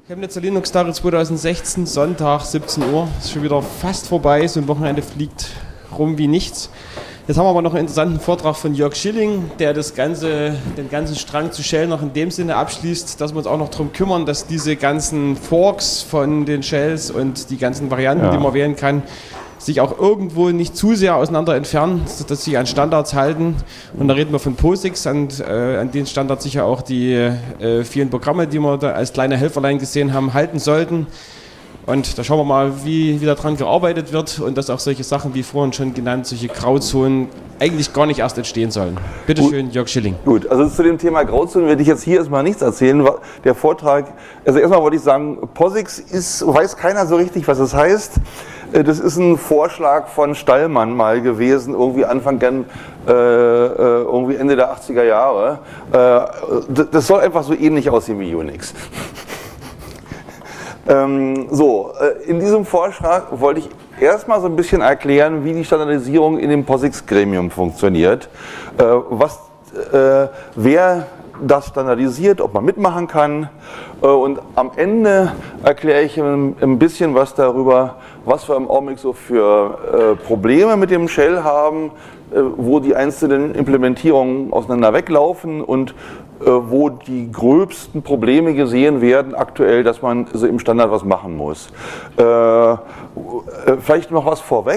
Chemnitzer Linux-Tage 2016, Sonntag, 17 Uhr. Ist schon wieder fast vorbei, so ein Wochenende fliegt rum wie nichts. Jetzt haben wir aber noch einen interessanten Vortrag von Jörg Schilling, der den ganzen Strang zu Shell noch in dem Sinne abschließt, dass wir uns auch noch darum kümmern, dass diese ganzen Forks von den Shells und die ganzen Varianten, die man wählen kann, sich auch irgendwo nicht zu sehr auseinander entfernen, dass sie an Standards halten. Und da reden wir von POSIX, an den Standards sicher auch die vielen Programme, die wir da als kleine Helferlein gesehen haben, halten sollten. Und da schauen wir mal, wie daran gearbeitet wird und dass auch solche Sachen, wie vorhin schon genannt, solche Grauzonen eigentlich gar nicht erst entstehen sollen. Bitte schön, Jörg Schilling. Gut, also zu dem Thema Grauzonen werde ich jetzt hier erstmal nichts erzählen. Der Vortrag, also erstmal wollte ich sagen, POSIX weiß keiner so richtig, was es heißt. Das ist ein Vorschlag von Stallmann mal gewesen, irgendwie irgendwie Ende der 80er Jahre. Das soll einfach so ähnlich aussehen wie Unix. In diesem Vorschlag wollte ich erstmal so ein bisschen erklären, wie die Standardisierung in dem POSIX-Gremium funktioniert, wer das standardisiert, ob man mitmachen kann, und am Ende erkläre ich ein bisschen was darüber, was wir im Augenblick so für Probleme mit dem Shell haben, wo die einzelnen Implementierungen auseinander weglaufen und wo die gröbsten Probleme gesehen werden aktuell, dass man so im Standard was machen muss. Vielleicht noch was vorweg.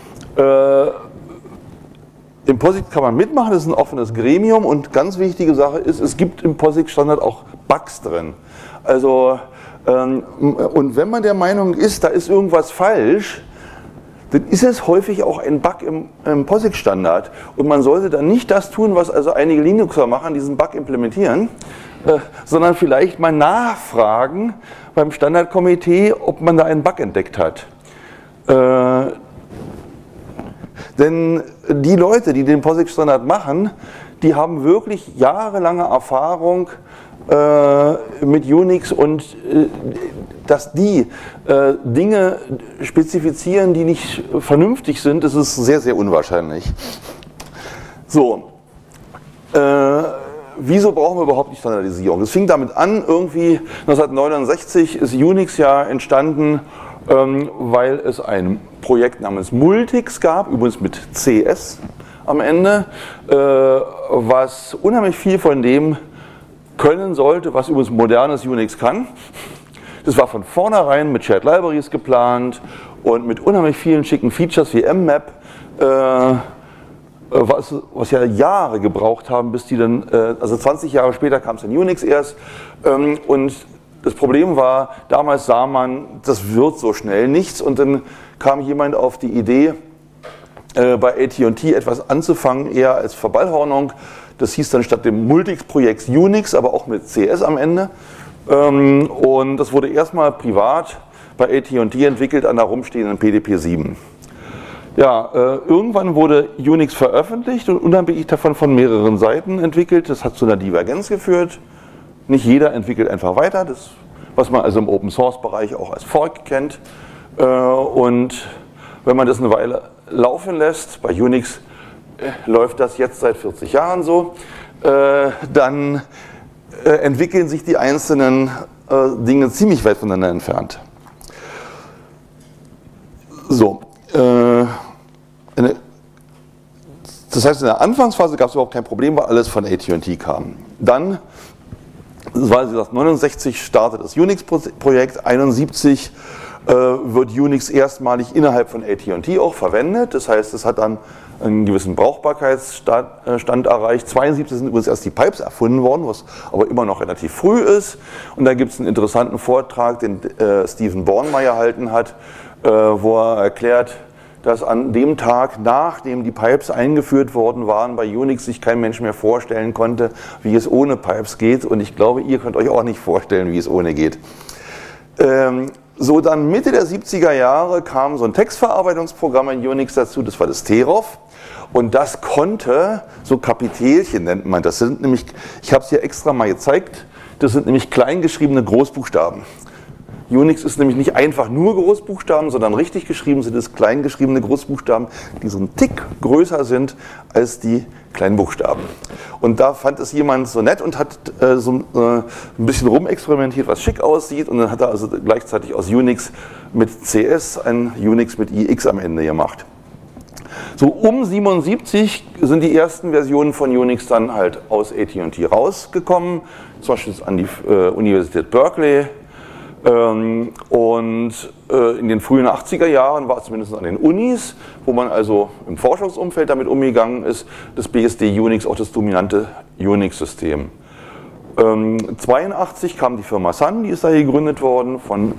Im POSIX kann man mitmachen, das ist ein offenes Gremium, und ganz wichtige Sache ist, es gibt im POSIX-Standard auch Bugs drin. Also, und wenn man der Meinung ist, da ist irgendwas falsch, dann ist es häufig auch ein Bug im POSIX-Standard. Und man sollte dann nicht das tun, was also einige Linuxer machen, diesen Bug implementieren, sondern vielleicht mal nachfragen beim Standardkomitee, ob man da einen Bug entdeckt hat. Denn die Leute, die den POSIX-Standard machen, die haben wirklich jahrelange Erfahrung mit Unix, und dass die Dinge spezifizieren, die nicht vernünftig sind, das ist sehr, sehr unwahrscheinlich. So, wieso brauchen wir überhaupt die Standardisierung? Das fing damit an, irgendwie 1969 ist Unix ja entstanden, weil es ein Projekt namens Multics gab, übrigens mit CS am Ende, was unheimlich viel von dem können sollte, was übrigens modernes Unix kann. Das war von vornherein mit Shared Libraries geplant und mit unheimlich vielen schicken Features wie mmap, was ja Jahre gebraucht haben, bis die dann, also 20 Jahre später kam es in Unix erst, und das Problem war, damals sah man, das wird so schnell nichts, und dann kam jemand auf die Idee, bei AT&T etwas anzufangen, eher als Verballhornung. Das hieß dann statt dem Multics-Projekt Unix, aber auch mit CS am Ende. Und das wurde erstmal privat bei AT&T entwickelt an der rumstehenden PDP-7. Ja, irgendwann wurde Unix veröffentlicht und unabhängig davon von mehreren Seiten entwickelt. Das hat zu einer Divergenz geführt. Nicht jeder entwickelt einfach weiter, das, was man also im Open-Source-Bereich auch als Fork kennt. Und wenn man das eine Weile laufen lässt, bei Unix läuft das jetzt seit 40 Jahren so, dann entwickeln sich die einzelnen Dinge ziemlich weit voneinander entfernt. So, das heißt, in der Anfangsphase gab es überhaupt kein Problem, weil alles von AT&T kam. Dann, weil sie das 69 startet das Unix-Projekt, 71 wird Unix erstmalig innerhalb von AT&T auch verwendet. Das heißt, es hat dann einen gewissen Brauchbarkeitsstand erreicht. 72 sind übrigens erst die Pipes erfunden worden, was aber immer noch relativ früh ist. Und da gibt es einen interessanten Vortrag, den Stephen Bornmeier gehalten hat, wo er erklärt, dass an dem Tag, nachdem die Pipes eingeführt worden waren, bei Unix sich kein Mensch mehr vorstellen konnte, wie es ohne Pipes geht. Und ich glaube, ihr könnt euch auch nicht vorstellen, wie es ohne geht. So, dann Mitte der 70er Jahre kam so ein Textverarbeitungsprogramm in Unix dazu, das war das Terov. Und das konnte, so Kapitelchen nennt man das, sind nämlich, ich habe es hier extra mal gezeigt, das sind nämlich kleingeschriebene Großbuchstaben. Unix ist nämlich nicht einfach nur Großbuchstaben, sondern richtig geschrieben sind es klein geschriebene Großbuchstaben, die so einen Tick größer sind als die Kleinbuchstaben. Und da fand es jemand so nett und hat ein bisschen rumexperimentiert, was schick aussieht. Und dann hat er also gleichzeitig aus Unix mit CS ein Unix mit IX am Ende gemacht. So um 77 sind die ersten Versionen von Unix dann halt aus AT&T rausgekommen, zum Beispiel an die Universität Berkeley. Und in den frühen 80er Jahren war es zumindest an den Unis, wo man also im Forschungsumfeld damit umgegangen ist, das BSD Unix auch das dominante Unix-System. 1982 kam die Firma Sun, die ist da gegründet worden von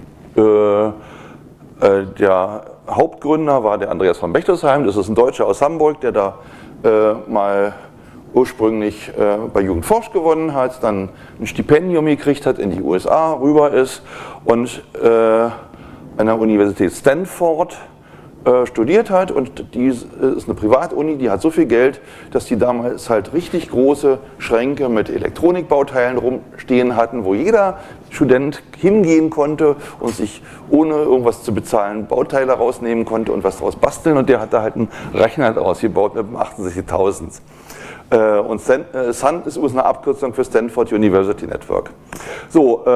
der Hauptgründer war der Andreas von Bechtolsheim, das ist ein Deutscher aus Hamburg, der da mal ursprünglich bei Jugend Forsch gewonnen hat, dann ein Stipendium gekriegt hat, in die USA rüber ist und an der Universität Stanford studiert hat, und die ist eine Privatuni, die hat so viel Geld, dass die damals halt richtig große Schränke mit Elektronikbauteilen rumstehen hatten, wo jeder Student hingehen konnte und sich ohne irgendwas zu bezahlen Bauteile rausnehmen konnte und was daraus basteln, und der hat da halt einen Rechner daraus gebaut mit einem 68.000. Und Sun ist übrigens eine Abkürzung für Stanford University Network. So,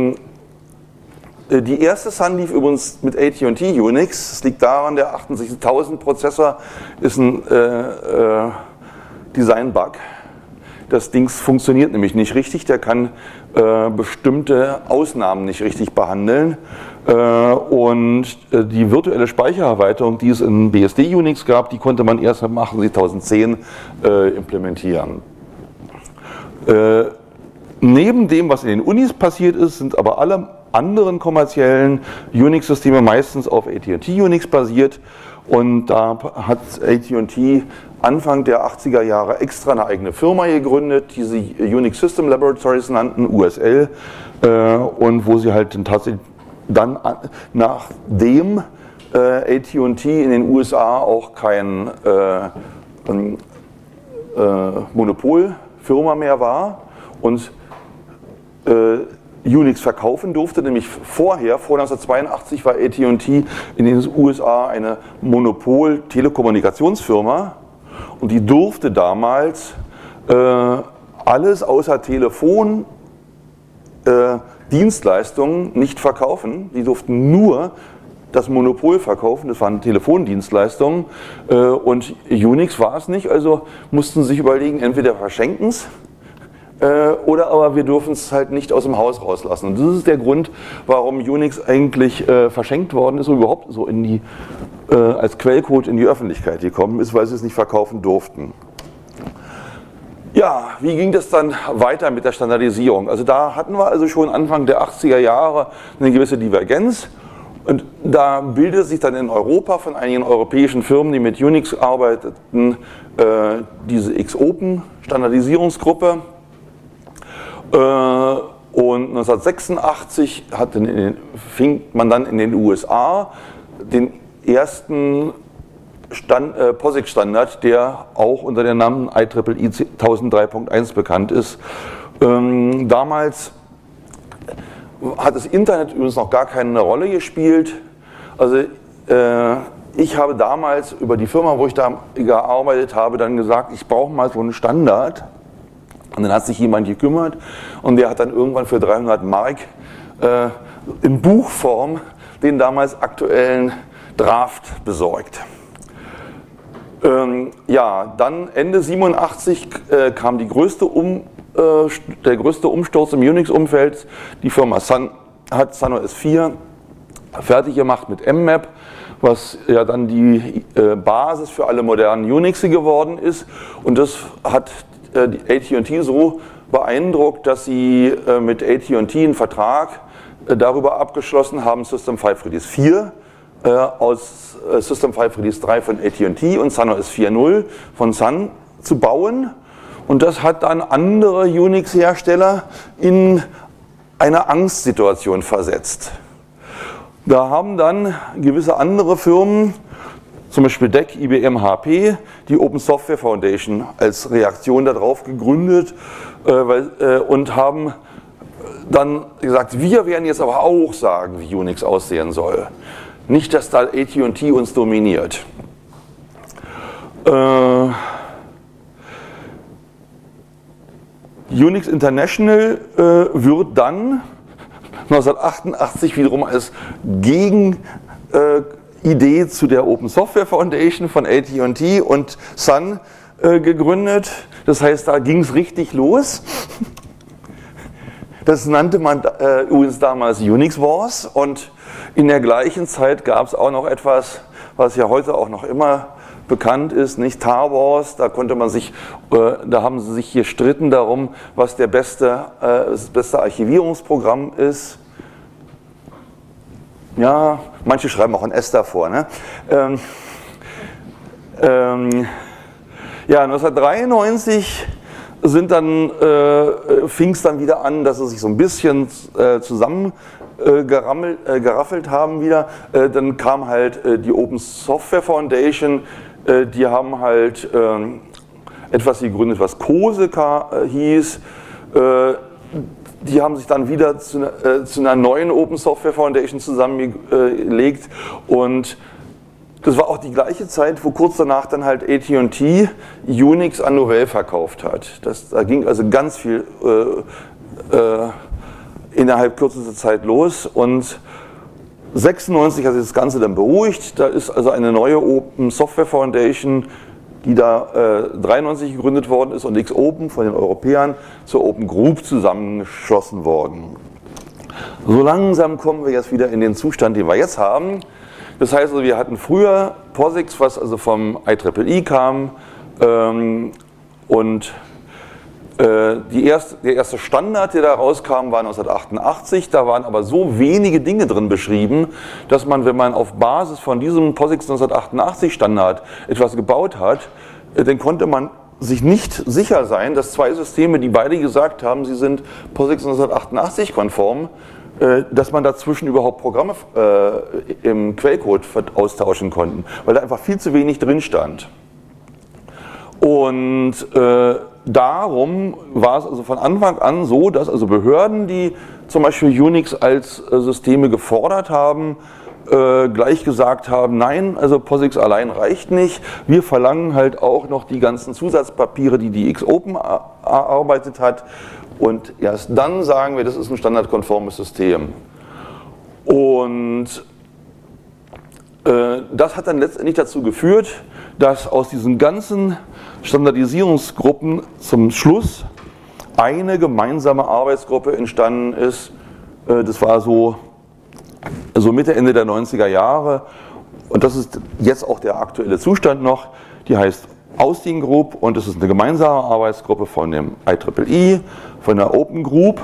die erste Sun lief übrigens mit AT&T Unix. Das liegt daran, der 68.000 Prozessor ist ein Design-Bug. Das Ding funktioniert nämlich nicht richtig, der kann bestimmte Ausnahmen nicht richtig behandeln. Und die virtuelle Speichererweiterung, die es in BSD Unix gab, die konnte man erst mit 68.010 implementieren. Neben dem, was in den Unis passiert ist, sind aber alle anderen kommerziellen Unix-Systeme meistens auf AT&T Unix basiert, und da hat AT&T Anfang der 80er Jahre extra eine eigene Firma gegründet, die sie Unix System Laboratories nannten, USL, und wo sie halt tatsächlich dann, nachdem AT&T in den USA auch kein Monopolfirma mehr war und Unix verkaufen durfte, nämlich vor 1982 war AT&T in den USA eine Monopol-Telekommunikationsfirma, und die durfte damals alles außer Telefon, Dienstleistungen nicht verkaufen. Die durften nur das Monopol verkaufen, das waren Telefondienstleistungen, und Unix war es nicht, also mussten sie sich überlegen, entweder verschenken es, oder aber wir dürfen es halt nicht aus dem Haus rauslassen. Und das ist der Grund, warum Unix eigentlich verschenkt worden ist und überhaupt so in die, als Quellcode in die Öffentlichkeit gekommen ist, weil sie es nicht verkaufen durften. Ja, wie ging das dann weiter mit der Standardisierung? Also da hatten wir also schon Anfang der 80er Jahre eine gewisse Divergenz. Und da bildete sich dann in Europa von einigen europäischen Firmen, die mit Unix arbeiteten, diese X-Open-Standardisierungsgruppe. Und 1986 fing man dann in den USA den ersten POSIX-Standard, der auch unter dem Namen IEEE 1003.1 bekannt ist. Damals hat das Internet übrigens noch gar keine Rolle gespielt. Also ich habe damals über die Firma, wo ich da gearbeitet habe, dann gesagt, ich brauche mal so einen Standard. Und dann hat sich jemand gekümmert, und der hat dann irgendwann für 300 Mark in Buchform den damals aktuellen Draft besorgt. Ja, dann Ende 87 kam der größte Umsturz im Unix-Umfeld. Die Firma Sun hat SunOS 4 fertig gemacht mit mmap, was ja dann die Basis für alle modernen Unixe geworden ist. Und das hat AT&T so beeindruckt, dass sie mit AT&T einen Vertrag darüber abgeschlossen haben, System 5 Release 4 aus System 5 Release 3 von AT&T und SunOS 4.0 von Sun zu bauen. Und das hat dann andere Unix-Hersteller in eine Angstsituation versetzt. Da haben dann gewisse andere Firmen, zum Beispiel DEC, IBM, HP, die Open Software Foundation als Reaktion darauf gegründet und haben dann gesagt, wir werden jetzt aber auch sagen, wie Unix aussehen soll. Nicht, dass da AT&T uns dominiert. Unix International wird dann 1988 wiederum als Gegenidee zu der Open Software Foundation von AT&T und Sun gegründet. Das heißt, da ging es richtig los. Das nannte man übrigens damals Unix Wars, und in der gleichen Zeit gab es auch noch etwas, was ja heute auch noch immer bekannt ist, nicht Tar Wars. Da konnte man sich, da haben sie sich gestritten darum, was das beste Archivierungsprogramm ist. Ja, manche schreiben auch ein S davor. Ne? Ja, 1993 fing es dann wieder an, dass sie sich so ein bisschen geraffelt haben wieder. Dann kam halt die Open Software Foundation, die haben halt etwas gegründet, was COSECA hieß. Die haben sich dann wieder zu einer neuen Open Software Foundation zusammengelegt, und das war auch die gleiche Zeit, wo kurz danach dann halt AT&T Unix an Novell verkauft hat. Da ging also ganz viel innerhalb kürzester Zeit los, und 96 hat sich das Ganze dann beruhigt. Da ist also eine neue Open Software Foundation, die da 93 gegründet worden ist, und X-Open von den Europäern zur Open Group zusammengeschlossen worden. So langsam kommen wir jetzt wieder in den Zustand, den wir jetzt haben. Das heißt, also, wir hatten früher POSIX, was also vom IEEE kam, und der erste Standard, der da rauskam, war 1988. Da waren aber so wenige Dinge drin beschrieben, dass man, wenn man auf Basis von diesem POSIX 1988 Standard etwas gebaut hat, dann konnte man sich nicht sicher sein, dass zwei Systeme, die beide gesagt haben, sie sind POSIX 1988 konform, dass man dazwischen überhaupt Programme im Quellcode austauschen konnten, weil da einfach viel zu wenig drin stand. Und darum war es also von Anfang an so, dass also Behörden, die zum Beispiel Unix als Systeme gefordert haben, gleich gesagt haben, nein, also POSIX allein reicht nicht, wir verlangen halt auch noch die ganzen Zusatzpapiere, die X-Open erarbeitet hat, und erst dann sagen wir, das ist ein standardkonformes System. Und das hat dann letztendlich dazu geführt, dass aus diesen ganzen Standardisierungsgruppen zum Schluss eine gemeinsame Arbeitsgruppe entstanden ist. Das war so Mitte, Ende der 90er Jahre, und das ist jetzt auch der aktuelle Zustand noch. Die heißt Austin Group, und es ist eine gemeinsame Arbeitsgruppe von dem IEEE, von der Open Group,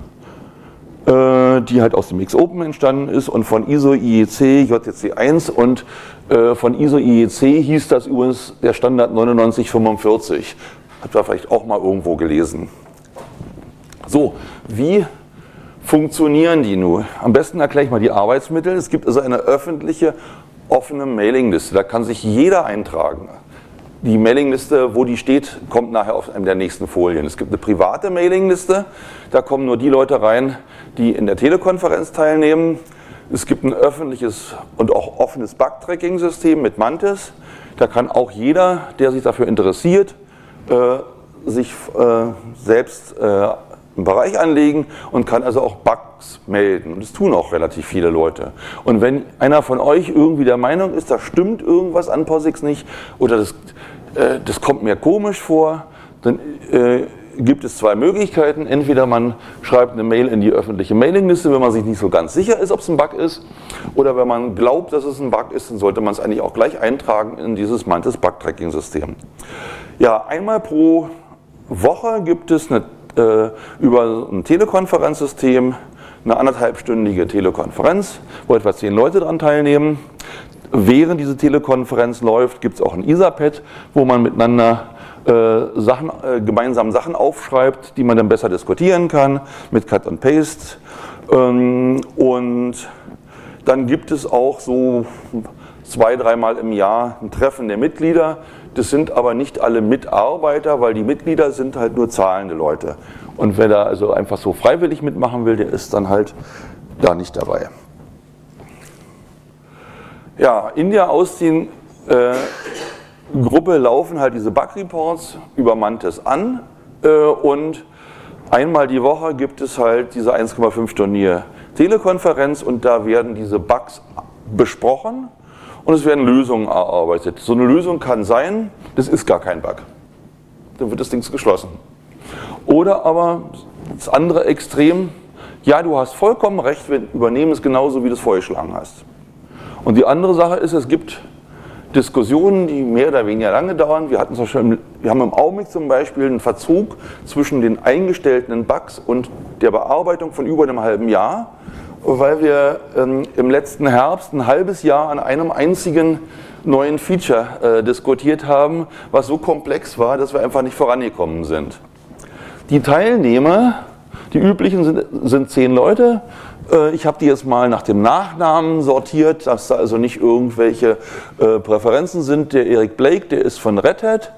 die halt aus dem X-Open entstanden ist, und von ISO IEC JTC1, und von ISO IEC hieß das übrigens der Standard 9945. Habt ihr vielleicht auch mal irgendwo gelesen. So, wie funktionieren die nun? Am besten erkläre ich mal die Arbeitsmittel. Es gibt also eine öffentliche, offene Mailingliste, da kann sich jeder eintragen. Die Mailingliste, wo die steht, kommt nachher auf einem der nächsten Folien. Es gibt eine private Mailingliste, da kommen nur die Leute rein, die in der Telekonferenz teilnehmen. Es gibt ein öffentliches und auch offenes Bug-Tracking-System mit Mantis. Da kann auch jeder, der sich dafür interessiert, sich selbst einen Bereich anlegen und kann also auch Bugs melden. Und das tun auch relativ viele Leute. Und wenn einer von euch irgendwie der Meinung ist, da stimmt irgendwas an POSIX nicht, oder das kommt mir komisch vor, dann gibt es zwei Möglichkeiten. Entweder man schreibt eine Mail in die öffentliche Mailingliste, wenn man sich nicht so ganz sicher ist, ob es ein Bug ist, oder wenn man glaubt, dass es ein Bug ist, dann sollte man es eigentlich auch gleich eintragen in dieses Mantis Bug-Tracking-System. Ja, einmal pro Woche gibt es über ein Telekonferenzsystem eine 1,5-stündige Telekonferenz, wo etwa 10 Leute daran teilnehmen. Während diese Telekonferenz läuft, gibt es auch ein Etherpad, wo man miteinander gemeinsam Sachen aufschreibt, die man dann besser diskutieren kann mit Cut and Paste. Und dann gibt es auch so 2-3 Mal im Jahr ein Treffen der Mitglieder, das sind aber nicht alle Mitarbeiter, weil die Mitglieder sind halt nur zahlende Leute. Und wer da also einfach so freiwillig mitmachen will, der ist dann halt da nicht dabei. Ja, in der Austin-Gruppe laufen halt diese Bug-Reports über Mantis an und einmal die Woche gibt es halt diese 1,5-stündige Telekonferenz und da werden diese Bugs besprochen und es werden Lösungen erarbeitet. So eine Lösung kann sein, das ist gar kein Bug. Dann wird das Ding geschlossen. Oder aber das andere Extrem, ja, du hast vollkommen recht, wir übernehmen es genauso, wie du es vorgeschlagen hast. Und die andere Sache ist, es gibt Diskussionen, die mehr oder weniger lange dauern. Wir haben im Augenblick zum Beispiel einen Verzug zwischen den eingestellten Bugs und der Bearbeitung von über einem halben Jahr, weil wir im letzten Herbst ein halbes Jahr an einem einzigen neuen Feature diskutiert haben, was so komplex war, dass wir einfach nicht vorangekommen sind. Die Teilnehmer, die üblichen sind 10 Leute. Ich habe die jetzt mal nach dem Nachnamen sortiert, dass da also nicht irgendwelche Präferenzen sind. Der Eric Blake, der ist von Red Hat,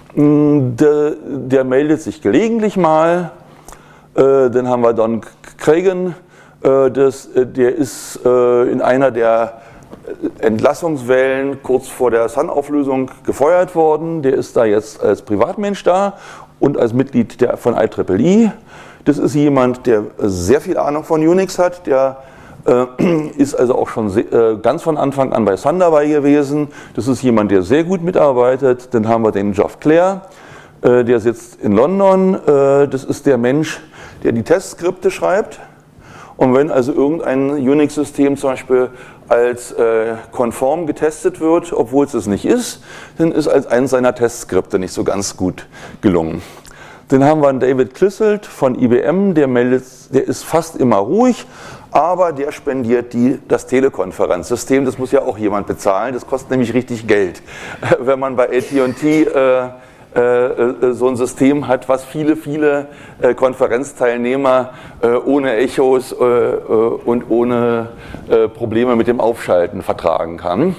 der meldet sich gelegentlich mal. Dann haben wir Don Cragen, der ist in einer der Entlassungswellen kurz vor der Sun-Auflösung gefeuert worden. Der ist da jetzt als Privatmensch da und als Mitglied von IEEE. Das ist jemand, der sehr viel Ahnung von Unix hat, der ist also auch schon ganz von Anfang an bei Sun dabei gewesen. Das ist jemand, der sehr gut mitarbeitet. Dann haben wir den Geoff Clare, der sitzt in London. Das ist der Mensch, der die Testskripte schreibt. Und wenn also irgendein Unix-System zum Beispiel als konform getestet wird, obwohl es nicht ist, dann ist als eines seiner Testskripte nicht so ganz gut gelungen. Dann haben wir einen David Clissold von IBM, der ist fast immer ruhig, aber der spendiert das Telekonferenzsystem. Das muss ja auch jemand bezahlen, das kostet nämlich richtig Geld. Wenn man bei AT&T so ein System hat, was viele Konferenzteilnehmer ohne Echos und ohne Probleme mit dem Aufschalten vertragen kann.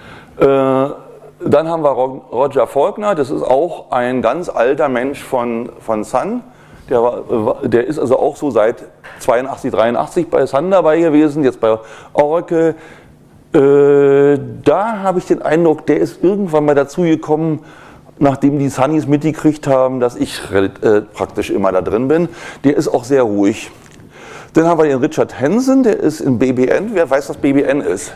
Dann haben wir Roger Faulkner, das ist auch ein ganz alter Mensch von Sun. Der ist also auch so seit 82, 83 bei Sun dabei gewesen, jetzt bei Oracle. Da habe ich den Eindruck, der ist irgendwann mal dazu gekommen, nachdem die Sunnies mitgekriegt haben, dass ich praktisch immer da drin bin. Der ist auch sehr ruhig. Dann haben wir den Richard Hansen, der ist in BBN. Wer weiß, was BBN ist?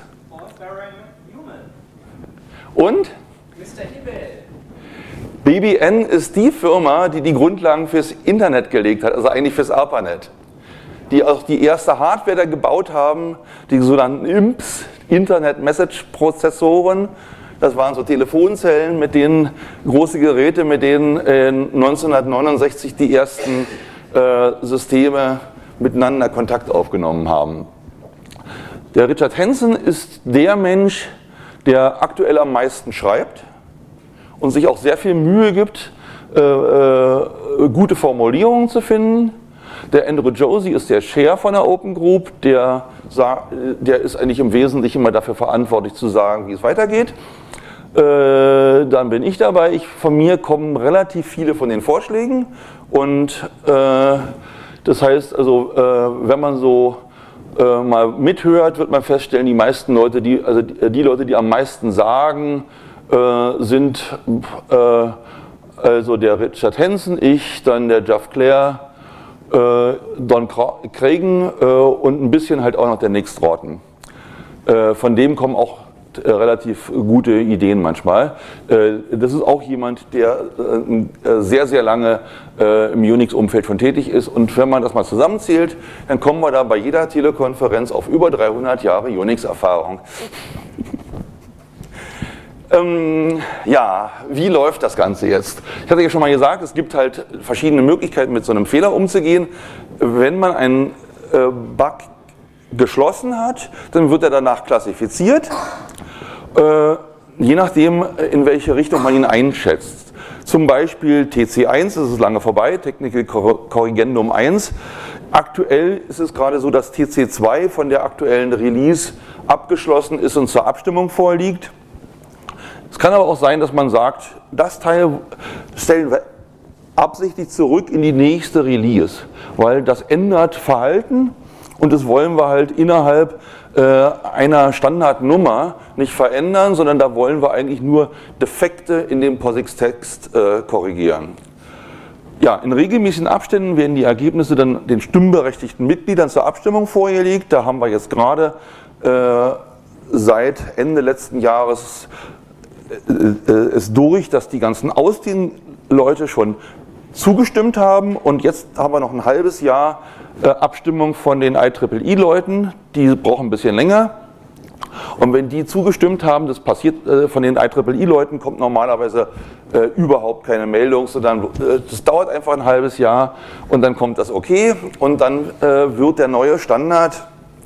Und? Mr. Hibbel. BBN ist die Firma, die die Grundlagen fürs Internet gelegt hat, also eigentlich fürs ARPANET. Die auch die erste Hardware da gebaut haben, die sogenannten IMPs, Internet Message Prozessoren. Das waren so Telefonzellen, mit denen große Geräte, mit denen 1969 die ersten Systeme miteinander Kontakt aufgenommen haben. Der Richard Hansen ist der Mensch, der aktuell am meisten schreibt und sich auch sehr viel Mühe gibt, gute Formulierungen zu finden. Der Andrew Josie ist der Chair von der Open Group, der ist eigentlich im Wesentlichen immer dafür verantwortlich zu sagen, wie es weitergeht. Dann bin ich dabei. Von mir kommen relativ viele von den Vorschlägen und das heißt also, wenn man so mal mithört, wird man feststellen, die meisten Leute, die Leute, die am meisten sagen, sind also der Richard Hansen, ich, dann der Geoff Clare, Don Cragen und ein bisschen halt auch noch der Nick Stroughton. Von dem kommen auch relativ gute Ideen manchmal. Das ist auch jemand, der sehr, sehr lange im Unix-Umfeld schon tätig ist und wenn man das mal zusammenzählt, dann kommen wir da bei jeder Telekonferenz auf über 300 Jahre Unix-Erfahrung. Ja, wie läuft das Ganze jetzt? Ich hatte ja schon mal gesagt, es gibt halt verschiedene Möglichkeiten, mit so einem Fehler umzugehen. Wenn man einen Bug geschlossen hat, dann wird er danach klassifiziert, je nachdem, in welche Richtung man ihn einschätzt. Zum Beispiel TC1, das ist lange vorbei, Technical Corrigendum 1. Aktuell ist es gerade so, dass TC2 von der aktuellen Release abgeschlossen ist und zur Abstimmung vorliegt. Es kann aber auch sein, dass man sagt, das Teil stellen wir absichtlich zurück in die nächste Release, weil das ändert Verhalten und das wollen wir halt innerhalb einer Standardnummer nicht verändern, sondern da wollen wir eigentlich nur Defekte in dem POSIX-Text korrigieren. Ja, in regelmäßigen Abständen werden die Ergebnisse dann den stimmberechtigten Mitgliedern zur Abstimmung vorgelegt. Da haben wir jetzt gerade seit Ende letzten Jahres es durch, dass die ganzen Austin-Leute schon zugestimmt haben und jetzt haben wir noch ein halbes Jahr Abstimmung von den IEEE-Leuten, die brauchen ein bisschen länger. Und wenn die zugestimmt haben, das passiert von den IEEE-Leuten, kommt normalerweise überhaupt keine Meldung, sondern das dauert einfach ein halbes Jahr und dann kommt das okay und dann wird der neue Standard,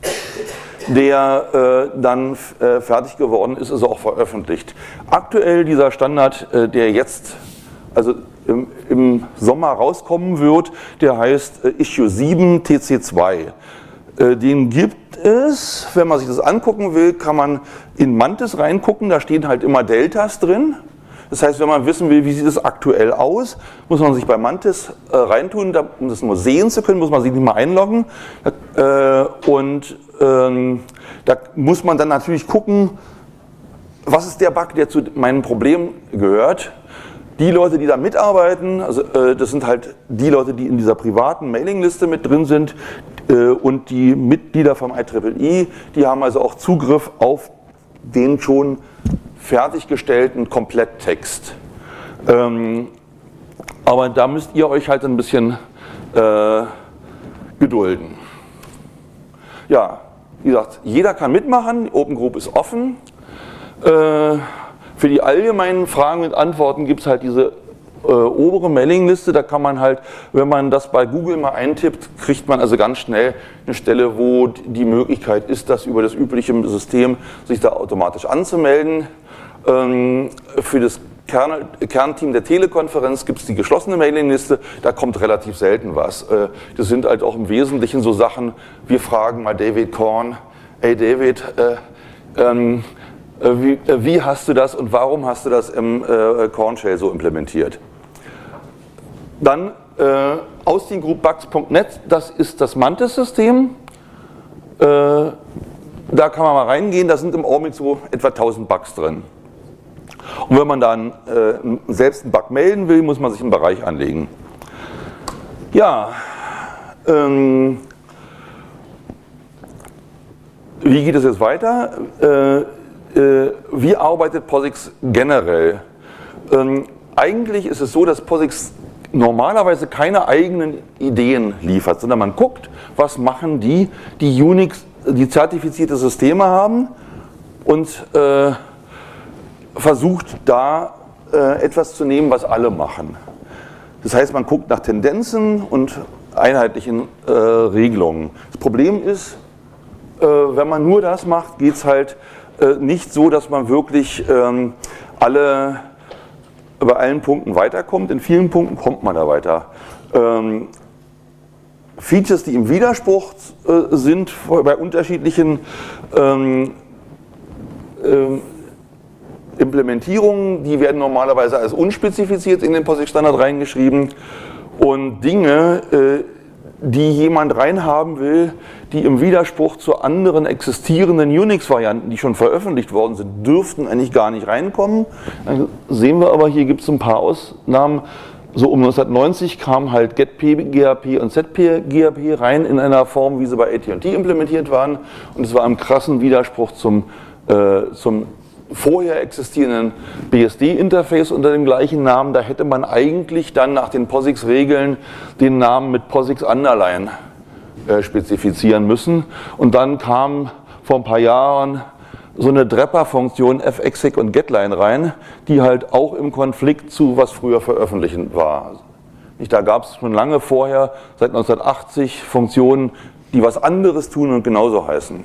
der dann fertig geworden ist, auch veröffentlicht. Aktuell dieser Standard, der jetzt also im Sommer rauskommen wird, der heißt Issue 7 TC2. Den gibt es, wenn man sich das angucken will, kann man in Mantis reingucken, da stehen halt immer Deltas drin. Das heißt, wenn man wissen will, wie sieht es aktuell aus, muss man sich bei Mantis reintun, um das nur sehen zu können, muss man sich nicht mal einloggen. Da muss man dann natürlich gucken, was ist der Bug, der zu meinem Problem gehört. Die Leute, die da mitarbeiten, also das sind halt die Leute, die in dieser privaten Mailingliste mit drin sind und die Mitglieder vom IEEE, die haben also auch Zugriff auf den schon fertiggestellten Kompletttext. Aber da müsst ihr euch halt ein bisschen gedulden. Ja, wie gesagt, jeder kann mitmachen, die Open Group ist offen. Für die allgemeinen Fragen und Antworten gibt es halt diese obere Mailingliste, da kann man halt, wenn man das bei Google mal eintippt, kriegt man also ganz schnell eine Stelle, wo die Möglichkeit ist, das über das übliche System sich da automatisch anzumelden. Für das Kernteam der Telekonferenz gibt es die geschlossene Mailingliste, da kommt relativ selten was. Das sind halt auch im Wesentlichen so Sachen, wir fragen mal David Korn, hey David, wie hast du das und warum hast du das im Korn Shell so implementiert? Dann austingroupbugs.net, das ist das Mantis-System. Da kann man mal reingehen, da sind im Augenblick so etwa 1000 Bugs drin. Und wenn man dann selbst einen Bug melden will, muss man sich einen Bereich anlegen. Ja, wie geht es jetzt weiter? Wie arbeitet POSIX generell? Eigentlich ist es so, dass POSIX normalerweise keine eigenen Ideen liefert, sondern man guckt, was machen die Unix, die zertifizierte Systeme haben und versucht da etwas zu nehmen, was alle machen. Das heißt, man guckt nach Tendenzen und einheitlichen Regelungen. Das Problem ist, wenn man nur das macht, geht es halt nicht so, dass man wirklich bei allen Punkten weiterkommt. In vielen Punkten kommt man da weiter. Features, die im Widerspruch sind bei unterschiedlichen Implementierungen, die werden normalerweise als unspezifiziert in den POSIX-Standard reingeschrieben. Und Dinge, die jemand reinhaben will, die im Widerspruch zu anderen existierenden Unix-Varianten, die schon veröffentlicht worden sind, dürften eigentlich gar nicht reinkommen. Dann sehen wir aber, hier gibt es ein paar Ausnahmen. So um 1990 kam halt GetPGAP und ZPGAP rein in einer Form, wie sie bei AT&T implementiert waren. Und es war im krassen Widerspruch zum vorher existierenden BSD-Interface unter dem gleichen Namen. Da hätte man eigentlich dann nach den POSIX-Regeln den Namen mit POSIX Underline spezifizieren müssen. Und dann kam vor ein paar Jahren so eine Drepper-Funktion fexec und getline rein, die halt auch im Konflikt zu was früher veröffentlichen war. Da gab es schon lange vorher, seit 1980, Funktionen, die was anderes tun und genauso heißen.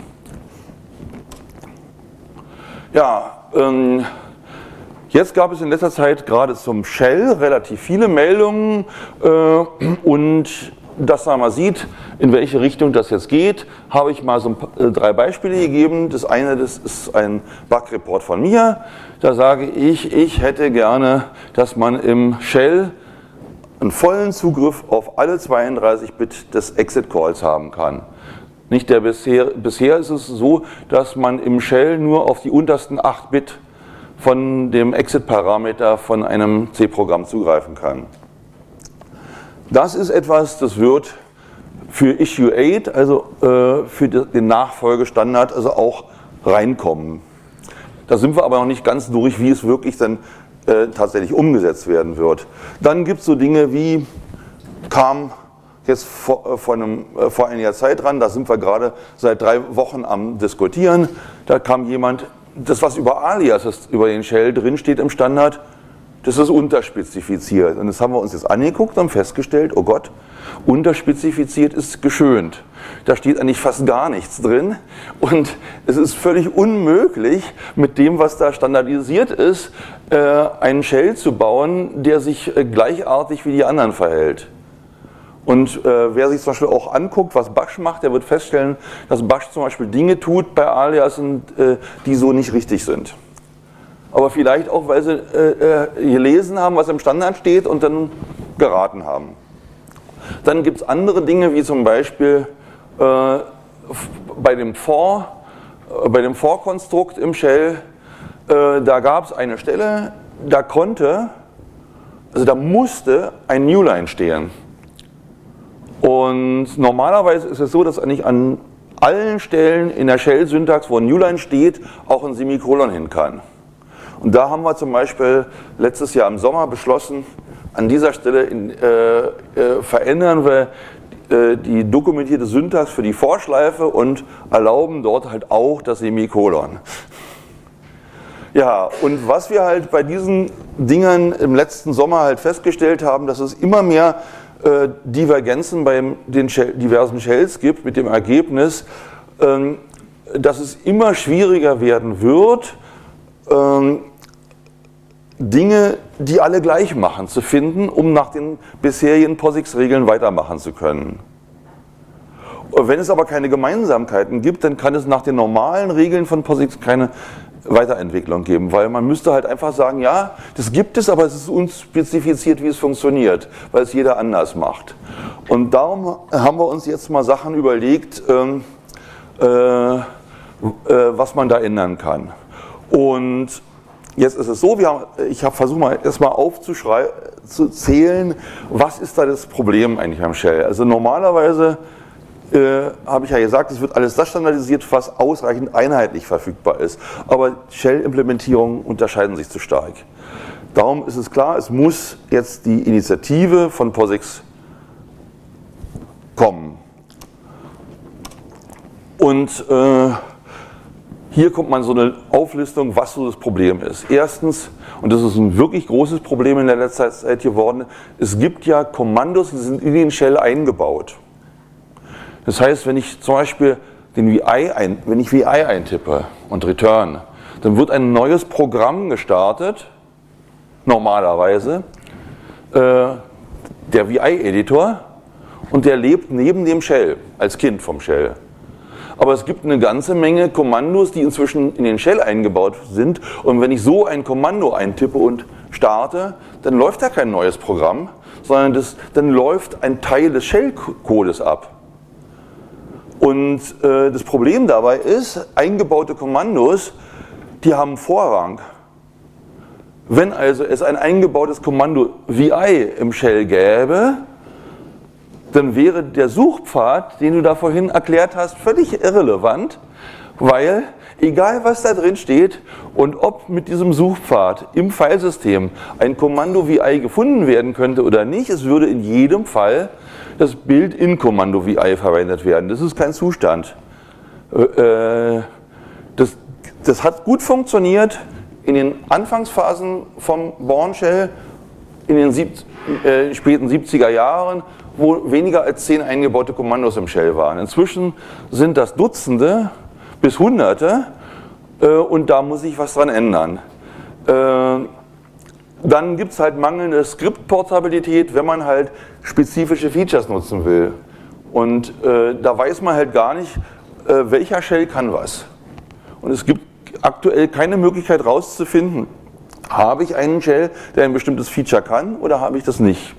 Ja, jetzt gab es in letzter Zeit gerade zum Shell relativ viele Meldungen und dass man mal sieht, in welche Richtung das jetzt geht, habe ich mal so 3 Beispiele gegeben. Das eine, das ist ein Bug-Report von mir. Da sage ich hätte gerne, dass man im Shell einen vollen Zugriff auf alle 32 Bit des Exit-Calls haben kann. Nicht bisher ist es so, dass man im Shell nur auf die untersten 8 Bit von dem Exit-Parameter von einem C-Programm zugreifen kann. Das ist etwas, das wird für Issue 8, also für den Nachfolgestandard, also auch reinkommen. Da sind wir aber noch nicht ganz durch, wie es wirklich dann tatsächlich umgesetzt werden wird. Dann gibt es so Dinge wie, kam jetzt vor einiger Zeit dran, da sind wir gerade seit 3 Wochen am Diskutieren, da kam jemand, das was über Aliases, über den Shell drin steht im Standard, das ist unterspezifiziert. Und das haben wir uns jetzt angeguckt und festgestellt, oh Gott, unterspezifiziert ist geschönt. Da steht eigentlich fast gar nichts drin und es ist völlig unmöglich, mit dem, was da standardisiert ist, einen Shell zu bauen, der sich gleichartig wie die anderen verhält. Und wer sich zum Beispiel auch anguckt, was Bash macht, der wird feststellen, dass Bash zum Beispiel Dinge tut bei Aliasen, die so nicht richtig sind. Aber vielleicht auch, weil sie gelesen haben, was im Standard steht und dann geraten haben. Dann gibt es andere Dinge, wie zum Beispiel bei dem For-Konstrukt im Shell, da gab es eine Stelle, da musste ein Newline stehen. Und normalerweise ist es so, dass eigentlich an allen Stellen in der Shell-Syntax, wo ein Newline steht, auch ein Semikolon hin kann. Und da haben wir zum Beispiel letztes Jahr im Sommer beschlossen, an dieser Stelle verändern wir die dokumentierte Syntax für die Vorschleife und erlauben dort halt auch das Semikolon. Ja, und was wir halt bei diesen Dingern im letzten Sommer halt festgestellt haben, dass es immer mehr Divergenzen bei den diversen Shells gibt, mit dem Ergebnis, dass es immer schwieriger werden wird, Dinge, die alle gleich machen, zu finden, um nach den bisherigen POSIX-Regeln weitermachen zu können. Wenn es aber keine Gemeinsamkeiten gibt, dann kann es nach den normalen Regeln von POSIX keine Weiterentwicklung geben, weil man müsste halt einfach sagen, ja, das gibt es, aber es ist unspezifiziert, wie es funktioniert, weil es jeder anders macht. Und darum haben wir uns jetzt mal Sachen überlegt, was man da ändern kann. Und jetzt ist es so, ich habe versucht mal erstmal aufzuzählen, was ist da das Problem eigentlich am Shell. Also normalerweise habe ich ja gesagt, es wird alles das standardisiert, was ausreichend einheitlich verfügbar ist. Aber Shell-Implementierungen unterscheiden sich zu stark. Darum ist es klar, es muss jetzt die Initiative von POSIX kommen. Und hier kommt man so eine Auflistung, was so das Problem ist. Erstens, und das ist ein wirklich großes Problem in der letzten Zeit geworden, es gibt ja Kommandos, die sind in den Shell eingebaut. Das heißt, wenn ich zum Beispiel VI eintippe und return, dann wird ein neues Programm gestartet, normalerweise, der VI-Editor, und der lebt neben dem Shell, als Kind vom Shell. Aber es gibt eine ganze Menge Kommandos, die inzwischen in den Shell eingebaut sind, und wenn ich so ein Kommando eintippe und starte, dann läuft da kein neues Programm, sondern dann läuft ein Teil des Shell-Codes ab. Und das Problem dabei ist, eingebaute Kommandos, die haben Vorrang. Wenn also es ein eingebautes Kommando VI im Shell gäbe, dann wäre der Suchpfad, den du da vorhin erklärt hast, völlig irrelevant, weil egal was da drin steht und ob mit diesem Suchpfad im Filesystem ein Kommando VI gefunden werden könnte oder nicht, es würde in jedem Fall das Build-in-Kommando VI verwendet werden. Das ist kein Zustand. Das hat gut funktioniert in den Anfangsphasen vom Bourne Shell in den späten 70er Jahren, wo weniger als 10 eingebaute Kommandos im Shell waren. Inzwischen sind das Dutzende bis Hunderte und da muss sich was dran ändern. Dann gibt es halt mangelnde Skriptportabilität, wenn man halt spezifische Features nutzen will. Und da weiß man halt gar nicht, welcher Shell kann was. Und es gibt aktuell keine Möglichkeit rauszufinden, habe ich einen Shell, der ein bestimmtes Feature kann oder habe ich das nicht.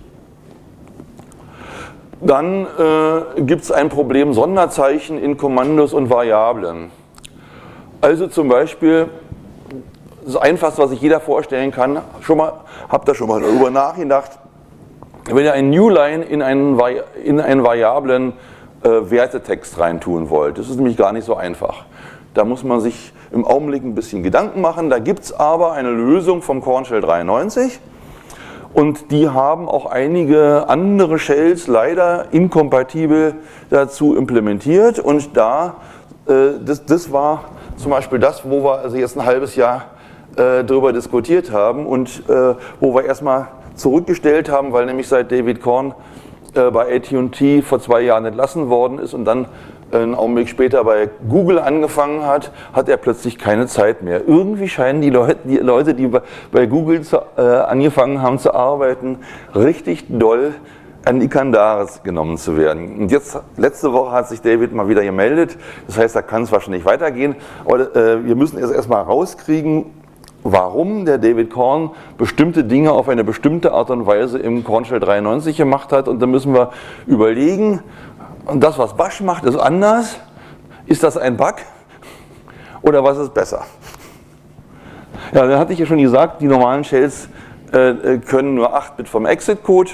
Dann gibt es ein Problem Sonderzeichen in Kommandos und Variablen. Also zum Beispiel, das Einfachste, was sich jeder vorstellen kann, habt ihr schon mal darüber nachgedacht, wenn ihr ein Newline in einen variablen Wertetext reintun wollt. Das ist nämlich gar nicht so einfach. Da muss man sich im Augenblick ein bisschen Gedanken machen. Da gibt es aber eine Lösung vom Korn Shell 93 und die haben auch einige andere Shells leider inkompatibel dazu implementiert und das war zum Beispiel das, wo wir also jetzt ein halbes Jahr darüber diskutiert haben und wo wir erstmal zurückgestellt haben, weil nämlich seit David Korn bei AT&T vor 2 Jahren entlassen worden ist und dann einen Augenblick später bei Google angefangen hat, hat er plötzlich keine Zeit mehr. Irgendwie scheinen die Leute, die bei Google angefangen haben zu arbeiten, richtig doll an die Kandare genommen zu werden. Und jetzt, letzte Woche hat sich David mal wieder gemeldet, das heißt, da kann es wahrscheinlich weitergehen, aber wir müssen erstmal rauskriegen, warum der David Korn bestimmte Dinge auf eine bestimmte Art und Weise im Korn Shell 93 gemacht hat. Und dann müssen wir überlegen, und das, was Bash macht, ist anders. Ist das ein Bug? Oder was ist besser? Ja, dann hatte ich ja schon gesagt, die normalen Shells können nur 8-Bit vom Exit-Code.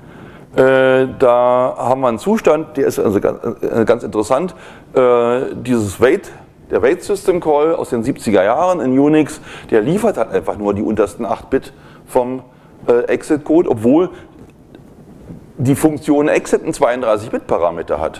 Da haben wir einen Zustand, der ist also ganz interessant. Der Wait System Call aus den 70er Jahren in Unix, der liefert halt einfach nur die untersten 8-Bit vom Exit-Code, obwohl die Funktion Exit einen 32-Bit-Parameter hat.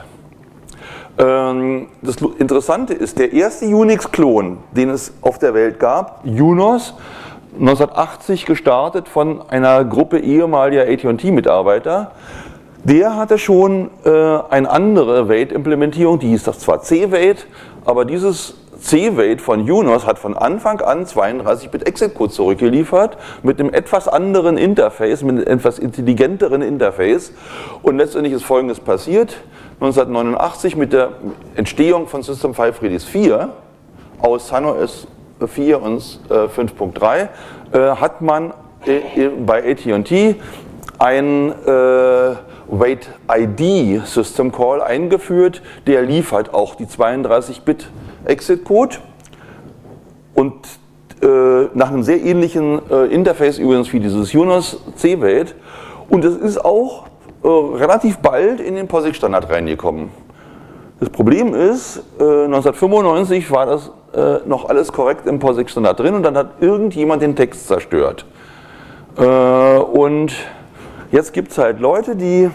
Das Interessante ist, der erste Unix-Klon, den es auf der Welt gab, Unos, 1980 gestartet von einer Gruppe ehemaliger AT&T-Mitarbeiter, der hatte schon eine andere Wait-Implementierung, die hieß das zwar C-Wait, aber dieses C-Wait von Unos hat von Anfang an 32-Bit-Exit-Code zurückgeliefert mit einem etwas anderen Interface, mit einem etwas intelligenteren Interface. Und letztendlich ist Folgendes passiert: 1989 mit der Entstehung von System 5 Release 4 aus SunOS 4 und 5.3 hat man bei AT&T ein Wait ID System Call eingeführt, der liefert auch die 32-Bit Exit Code und nach einem sehr ähnlichen Interface übrigens wie dieses Unos C-Wait, und es ist auch relativ bald in den POSIX Standard reingekommen. Das Problem ist, 1995 war das noch alles korrekt im POSIX Standard drin und dann hat irgendjemand den Text zerstört. Und jetzt gibt es halt Leute, die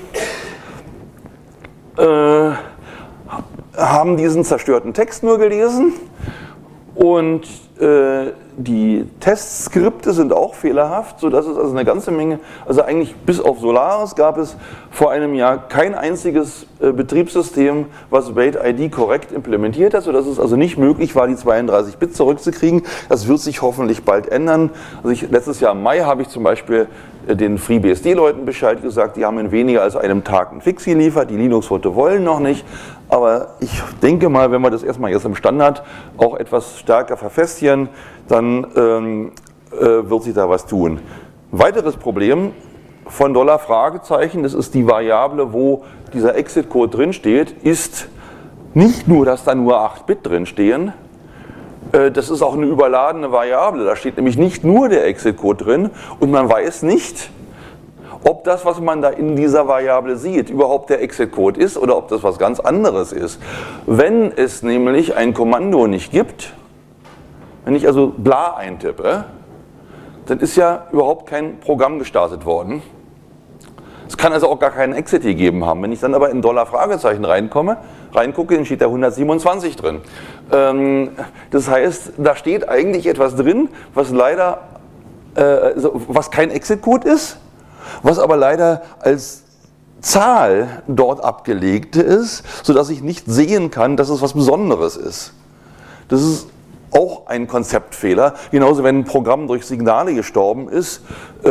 haben diesen zerstörten Text nur gelesen und die Testskripte sind auch fehlerhaft, sodass es also eine ganze Menge, also eigentlich bis auf Solaris gab es vor einem Jahr kein einziges Betriebssystem, was Wait ID korrekt implementiert hat, sodass es also nicht möglich war, die 32 Bit zurückzukriegen. Das wird sich hoffentlich bald ändern. Also letztes Jahr im Mai habe ich zum Beispiel den FreeBSD-Leuten Bescheid gesagt, die haben in weniger als einem Tag einen Fix geliefert, die Linux-Leute wollen noch nicht, aber ich denke mal, wenn wir das erstmal jetzt im Standard auch etwas stärker verfestigen, dann wird sich da was tun. Ein weiteres Problem von $Fragezeichen, das ist die Variable, wo dieser Exit-Code drinsteht, ist nicht nur, dass da nur 8 Bit drinstehen, das ist auch eine überladene Variable, da steht nämlich nicht nur der Exit-Code drin und man weiß nicht, ob das, was man da in dieser Variable sieht, überhaupt der Exit-Code ist oder ob das was ganz anderes ist. Wenn es nämlich ein Kommando nicht gibt, wenn ich also bla eintippe, dann ist ja überhaupt kein Programm gestartet worden. Es kann also auch gar keinen Exit gegeben haben. Wenn ich dann aber in $Fragezeichen reingucke, dann steht da 127 drin. Das heißt, da steht eigentlich etwas drin, was leider, was kein Exit-Code ist, was aber leider als Zahl dort abgelegt ist, sodass ich nicht sehen kann, dass es was Besonderes ist. Das ist auch ein Konzeptfehler. Genauso, wenn ein Programm durch Signale gestorben ist,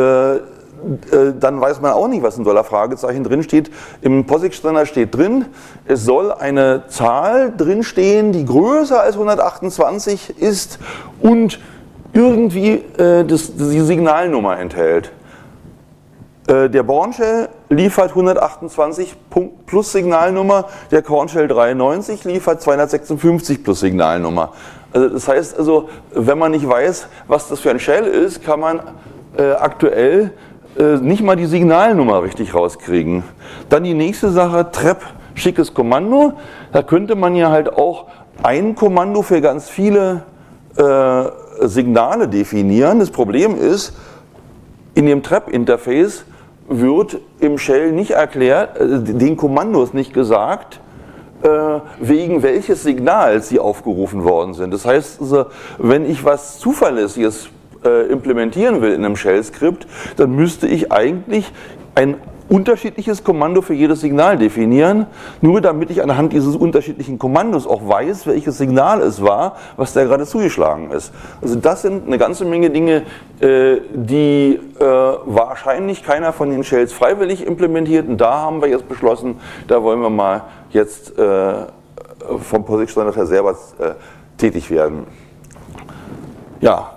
dann weiß man auch nicht, was ein $Fragezeichen drin steht. Im POSIX-Standard steht drin, es soll eine Zahl drinstehen, die größer als 128 ist und irgendwie die Signalnummer enthält. Der Bourne Shell liefert 128 plus Signalnummer, der Corn Shell 93 liefert 256 plus Signalnummer. Also das heißt also, wenn man nicht weiß, was das für ein Shell ist, kann man aktuell nicht mal die Signalnummer richtig rauskriegen. Dann die nächste Sache, TREP, schickes Kommando. Da könnte man ja halt auch ein Kommando für ganz viele Signale definieren. Das Problem ist, in dem TREP-Interface wird im Shell nicht erklärt, den Kommandos nicht gesagt, wegen welches Signals sie aufgerufen worden sind. Das heißt, also, wenn ich was Zuverlässiges implementieren will in einem Shell-Skript, dann müsste ich eigentlich ein unterschiedliches Kommando für jedes Signal definieren, nur damit ich anhand dieses unterschiedlichen Kommandos auch weiß, welches Signal es war, was da gerade zugeschlagen ist. Also das sind eine ganze Menge Dinge, die wahrscheinlich keiner von den Shells freiwillig implementiert, und da haben wir jetzt beschlossen, da wollen wir mal jetzt vom POSIX-Standard her selber tätig werden. Ja,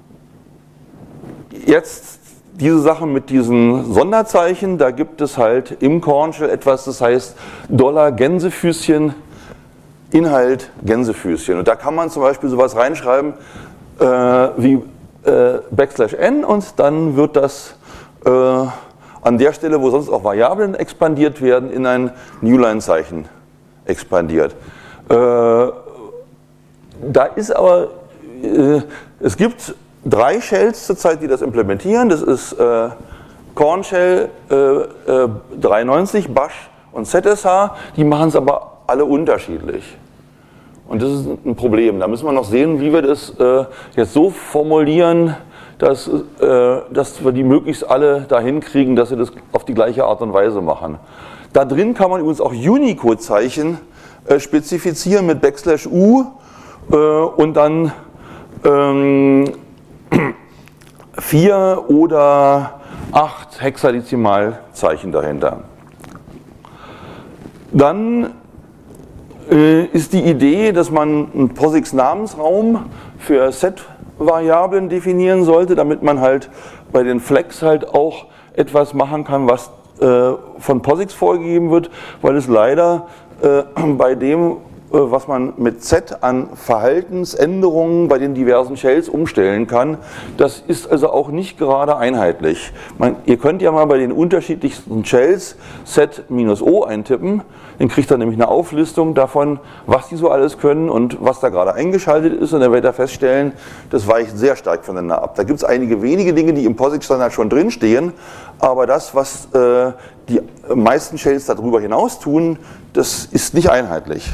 jetzt diese Sache mit diesen Sonderzeichen, da gibt es halt im Corn Shell etwas, das heißt $Gänsefüßchen, Inhalt Gänsefüßchen. Und da kann man zum Beispiel sowas reinschreiben wie \n und dann wird das an der Stelle, wo sonst auch Variablen expandiert werden, in ein Newline-Zeichen expandiert. Da ist aber, es gibt 3 Shells zurzeit, die das implementieren. Das ist Corn Shell, 93, Bash und ZSH. Die machen es aber alle unterschiedlich. Und das ist ein Problem. Da müssen wir noch sehen, wie wir das jetzt so formulieren, dass wir die möglichst alle dahin kriegen, dass sie das auf die gleiche Art und Weise machen. Da drin kann man übrigens auch Unicode-Zeichen spezifizieren mit \u und dann 4 oder 8 Hexadezimalzeichen dahinter. Dann ist die Idee, dass man einen POSIX-Namensraum für Set-Variablen definieren sollte, damit man halt bei den Flags halt auch etwas machen kann, was von POSIX vorgegeben wird, weil es leider bei dem, was man mit Z an Verhaltensänderungen bei den diversen Shells umstellen kann, das ist also auch nicht gerade einheitlich. Ihr könnt ja mal bei den unterschiedlichsten Shells Z-O eintippen, dann kriegt ihr nämlich eine Auflistung davon, was die so alles können und was da gerade eingeschaltet ist, und dann werdet ihr feststellen, das weicht sehr stark voneinander ab. Da gibt es einige wenige Dinge, die im POSIX-Standard schon drinstehen, aber das, was die meisten Shells darüber hinaus tun, das ist nicht einheitlich.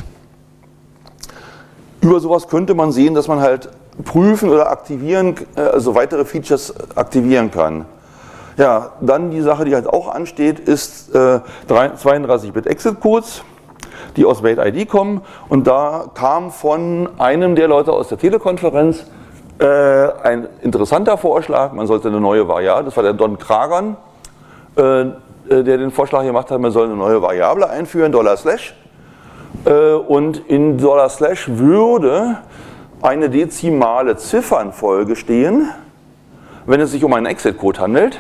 Über sowas könnte man sehen, dass man halt prüfen oder aktivieren, also weitere Features aktivieren kann. Ja, dann die Sache, die halt auch ansteht, ist 32-Bit-Exit-Codes, die aus Wait-ID kommen. Und da kam von einem der Leute aus der Telekonferenz ein interessanter Vorschlag, man sollte eine neue Variable, das war der Don Kragan, der den Vorschlag gemacht hat, man soll eine neue Variable einführen, $/. Und in $/ würde eine dezimale Ziffernfolge stehen, wenn es sich um einen Exit-Code handelt,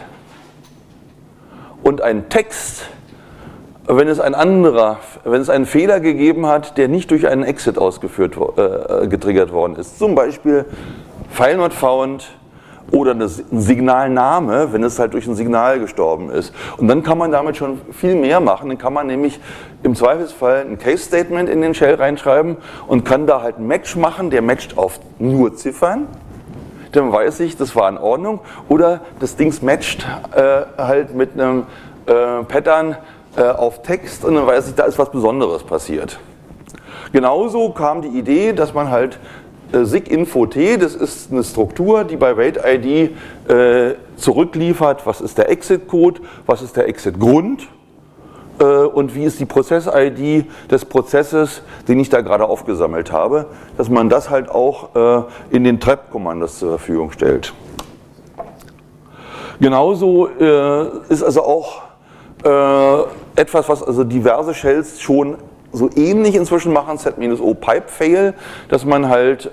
und ein Text, wenn es einen Fehler gegeben hat, der nicht durch einen Exit getriggert worden ist. Zum Beispiel File not found oder ein Signalname, wenn es halt durch ein Signal gestorben ist. Und dann kann man damit schon viel mehr machen. Dann kann man nämlich im Zweifelsfall ein Case-Statement in den Shell reinschreiben und kann da halt einen Match machen, der matcht auf nur Ziffern. Dann weiß ich, das war in Ordnung. Oder das Ding matcht halt mit einem Pattern auf Text, und dann weiß ich, da ist was Besonderes passiert. Genauso kam die Idee, dass man halt SIG-Info-T, das ist eine Struktur, die bei Wait-ID zurückliefert, was ist der Exit-Code, was ist der Exit-Grund, und wie ist die Prozess-ID des Prozesses, den ich da gerade aufgesammelt habe, dass man das halt auch in den trep-Kommandos zur Verfügung stellt. Genauso ist also auch etwas, was also diverse Shells schon so ähnlich inzwischen machen, Z-O Pipe-Fail, dass man halt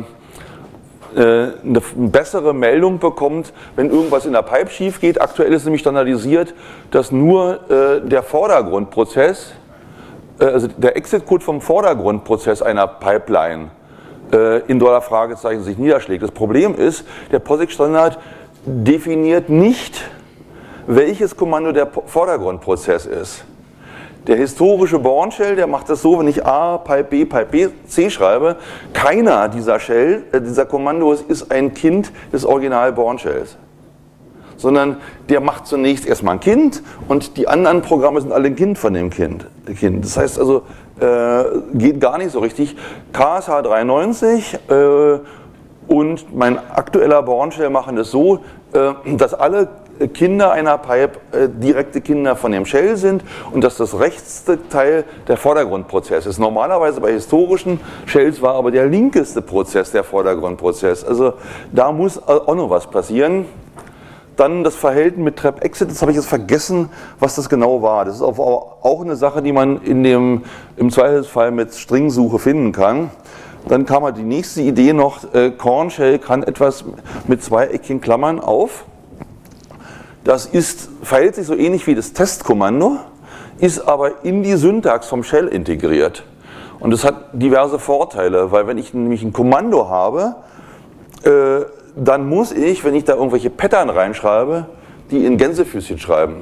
eine bessere Meldung bekommt, wenn irgendwas in der Pipe schief geht. Aktuell ist nämlich standardisiert, dass nur der Vordergrundprozess, also der Exit-Code vom Vordergrundprozess einer Pipeline in $Fragezeichen sich niederschlägt. Das Problem ist, der POSIX-Standard definiert nicht, welches Kommando der Vordergrundprozess ist. Der historische Bourne Shell, der macht das so, wenn ich A, Pipe B, C schreibe, keiner dieser Kommandos ist ein Kind des Original Bourne Shells. Sondern der macht zunächst erstmal ein Kind und die anderen Programme sind alle ein Kind von dem Kind. Das heißt also, geht gar nicht so richtig. KSH 93 und mein aktueller Bourne Shell machen das so, dass alle Kinder einer Pipe direkte Kinder von dem Shell sind und dass das rechtste Teil der Vordergrundprozess ist. Normalerweise bei historischen Shells war aber der linkeste Prozess der Vordergrundprozess. Also da muss auch noch was passieren. Dann das Verhältnis mit Trap-Exit, das habe ich jetzt vergessen, was das genau war. Das ist auch eine Sache, die man im Zweifelsfall mit Stringsuche finden kann. Dann kam halt die nächste Idee noch, Corn Shell kann etwas mit zweieckigen Klammern auf. Das verhält sich so ähnlich wie das Testkommando, ist aber in die Syntax vom Shell integriert. Und das hat diverse Vorteile, weil wenn ich nämlich ein Kommando habe, dann muss ich, wenn ich da irgendwelche Pattern reinschreibe, die in Gänsefüßchen schreiben.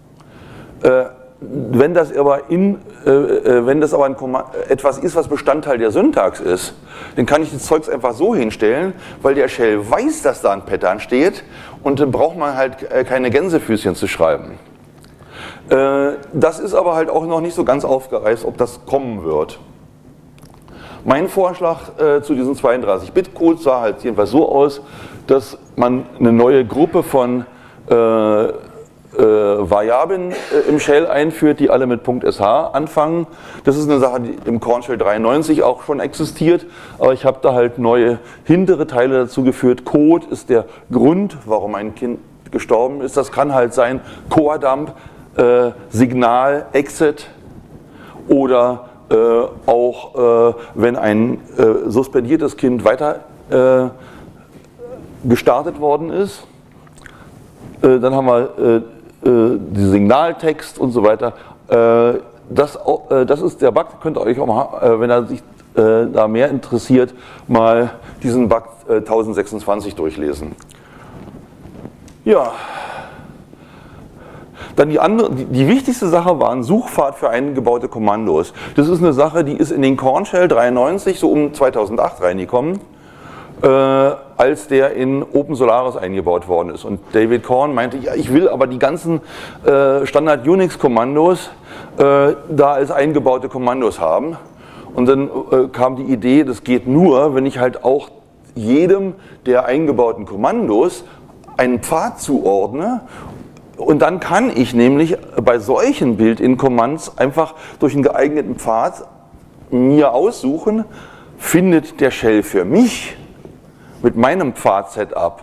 Wenn das aber etwas ist, was Bestandteil der Syntax ist, dann kann ich das Zeugs einfach so hinstellen, weil der Shell weiß, dass da ein Pattern steht und dann braucht man halt keine Gänsefüßchen zu schreiben. Das ist aber halt auch noch nicht so ganz aufgereißt, ob das kommen wird. Mein Vorschlag zu diesen 32-Bit-Codes sah halt jedenfalls so aus, dass man eine neue Gruppe von Variablen im Shell einführt, die alle mit .sh anfangen. Das ist eine Sache, die im Corn Shell 93 auch schon existiert, aber ich habe da halt neue hintere Teile dazu geführt. Code ist der Grund, warum ein Kind gestorben ist. Das kann halt sein Core-Dump, Signal, Exit oder auch wenn ein suspendiertes Kind weiter gestartet worden ist. Dann haben wir die Signaltext und so weiter. Das ist der Bug, könnt ihr euch auch mal, wenn er sich da mehr interessiert, mal diesen Bug 1026 durchlesen. Ja. Dann die wichtigste Sache war ein Suchpfad für eingebaute Kommandos. Das ist eine Sache, die ist in den Corn Shell 93 so um 2008 reingekommen, als der in OpenSolaris eingebaut worden ist. Und David Korn meinte, ja, ich will aber die ganzen Standard-Unix-Kommandos da als eingebaute Kommandos haben. Und dann kam die Idee, das geht nur, wenn ich halt auch jedem der eingebauten Kommandos einen Pfad zuordne. Und dann kann ich nämlich bei solchen Built-in-Commands einfach durch einen geeigneten Pfad mir aussuchen, findet der Shell für mich mit meinem Pfad-Setup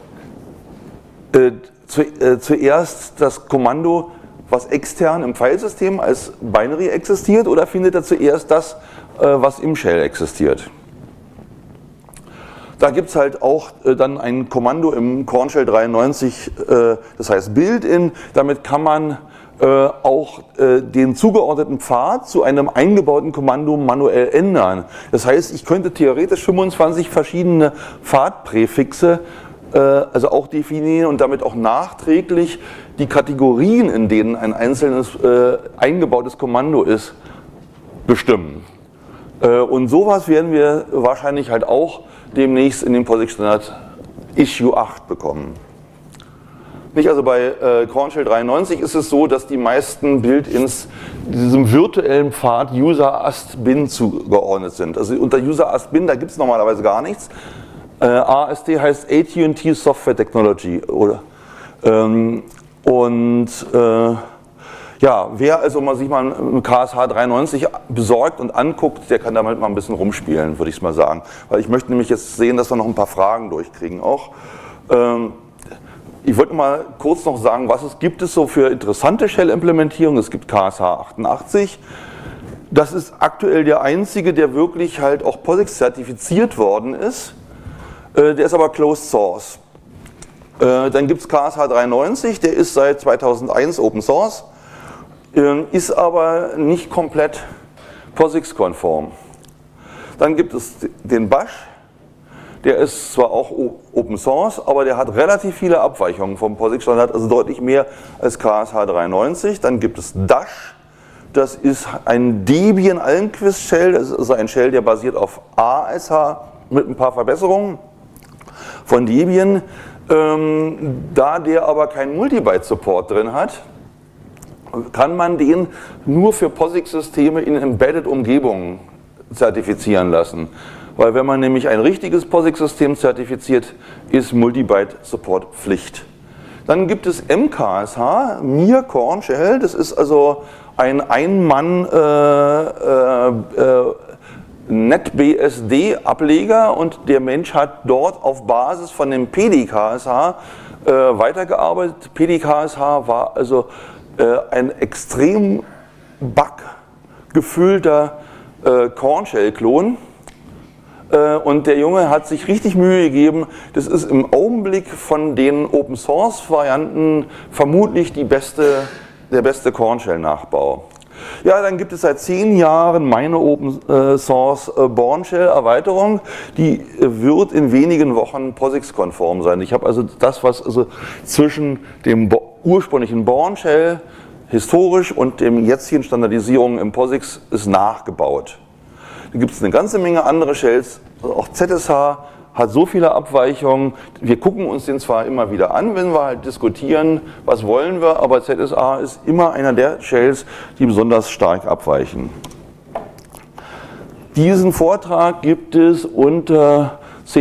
zuerst das Kommando, was extern im Filesystem als Binary existiert, oder findet er zuerst das, was im Shell existiert? Da gibt es halt auch dann ein Kommando im Corn Shell 93, das heißt Built-in. Damit kann man auch den zugeordneten Pfad zu einem eingebauten Kommando manuell ändern. Das heißt, ich könnte theoretisch 25 verschiedene Pfadpräfixe also auch definieren und damit auch nachträglich die Kategorien, in denen ein einzelnes eingebautes Kommando ist, bestimmen. Und sowas werden wir wahrscheinlich halt auch demnächst in dem POSIX-Standard Issue 8 bekommen. Nicht, also bei Corn Shell 93 ist es so, dass die meisten Build-ins diesem virtuellen Pfad User-Ast-Bin zugeordnet sind. Also unter User-Ast-Bin, da gibt es normalerweise gar nichts. AST heißt AT&T Software Technology. Oder, Ja, wer also sich mal einen KSH 93 besorgt und anguckt, der kann damit mal ein bisschen rumspielen, würde ich mal sagen. Weil ich möchte nämlich jetzt sehen, dass wir noch ein paar Fragen durchkriegen auch. Ich wollte mal kurz noch sagen, gibt es so für interessante Shell-Implementierungen. Es gibt KSH 88. Das ist aktuell der einzige, der wirklich halt auch POSIX zertifiziert worden ist. Der ist aber Closed Source. Dann gibt es KSH 93, der ist seit 2001 Open Source. Ist aber nicht komplett POSIX-konform. Dann gibt es den Bash, der ist zwar auch Open Source, aber der hat relativ viele Abweichungen vom POSIX-Standard, also deutlich mehr als KSH 93. Dann gibt es Dash, das ist ein Debian-Almquist-Shell, das ist also ein Shell, der basiert auf ASH mit ein paar Verbesserungen von Debian. Da der aber keinen Multibyte-Support drin hat, kann man den nur für POSIX-Systeme in Embedded-Umgebungen zertifizieren lassen. Weil wenn man nämlich ein richtiges POSIX-System zertifiziert, ist Multibyte-Support Pflicht. Dann gibt es MKSH, Mir Corn Shell, das ist also ein Ein-Mann NetBSD-Ableger und der Mensch hat dort auf Basis von dem PDKSH weitergearbeitet. PDKSH war also ein extrem buggefüllter Corn-Shell-Klon. Und der Junge hat sich richtig Mühe gegeben. Das ist im Augenblick von den Open-Source-Varianten vermutlich der beste Corn-Shell-Nachbau. Ja, dann gibt es seit 10 Jahren meine Open-Source Bourne-Shell-Erweiterung. Die wird in wenigen Wochen POSIX-konform sein. Ich habe also das, was also zwischen dem ursprünglichen Bourne-Shell historisch und dem jetzigen Standardisierung im POSIX ist nachgebaut. Da gibt es eine ganze Menge andere Shells, also auch ZSH hat so viele Abweichungen. Wir gucken uns den zwar immer wieder an, wenn wir halt diskutieren, was wollen wir, aber ZSH ist immer einer der Shells, die besonders stark abweichen. Diesen Vortrag gibt es unter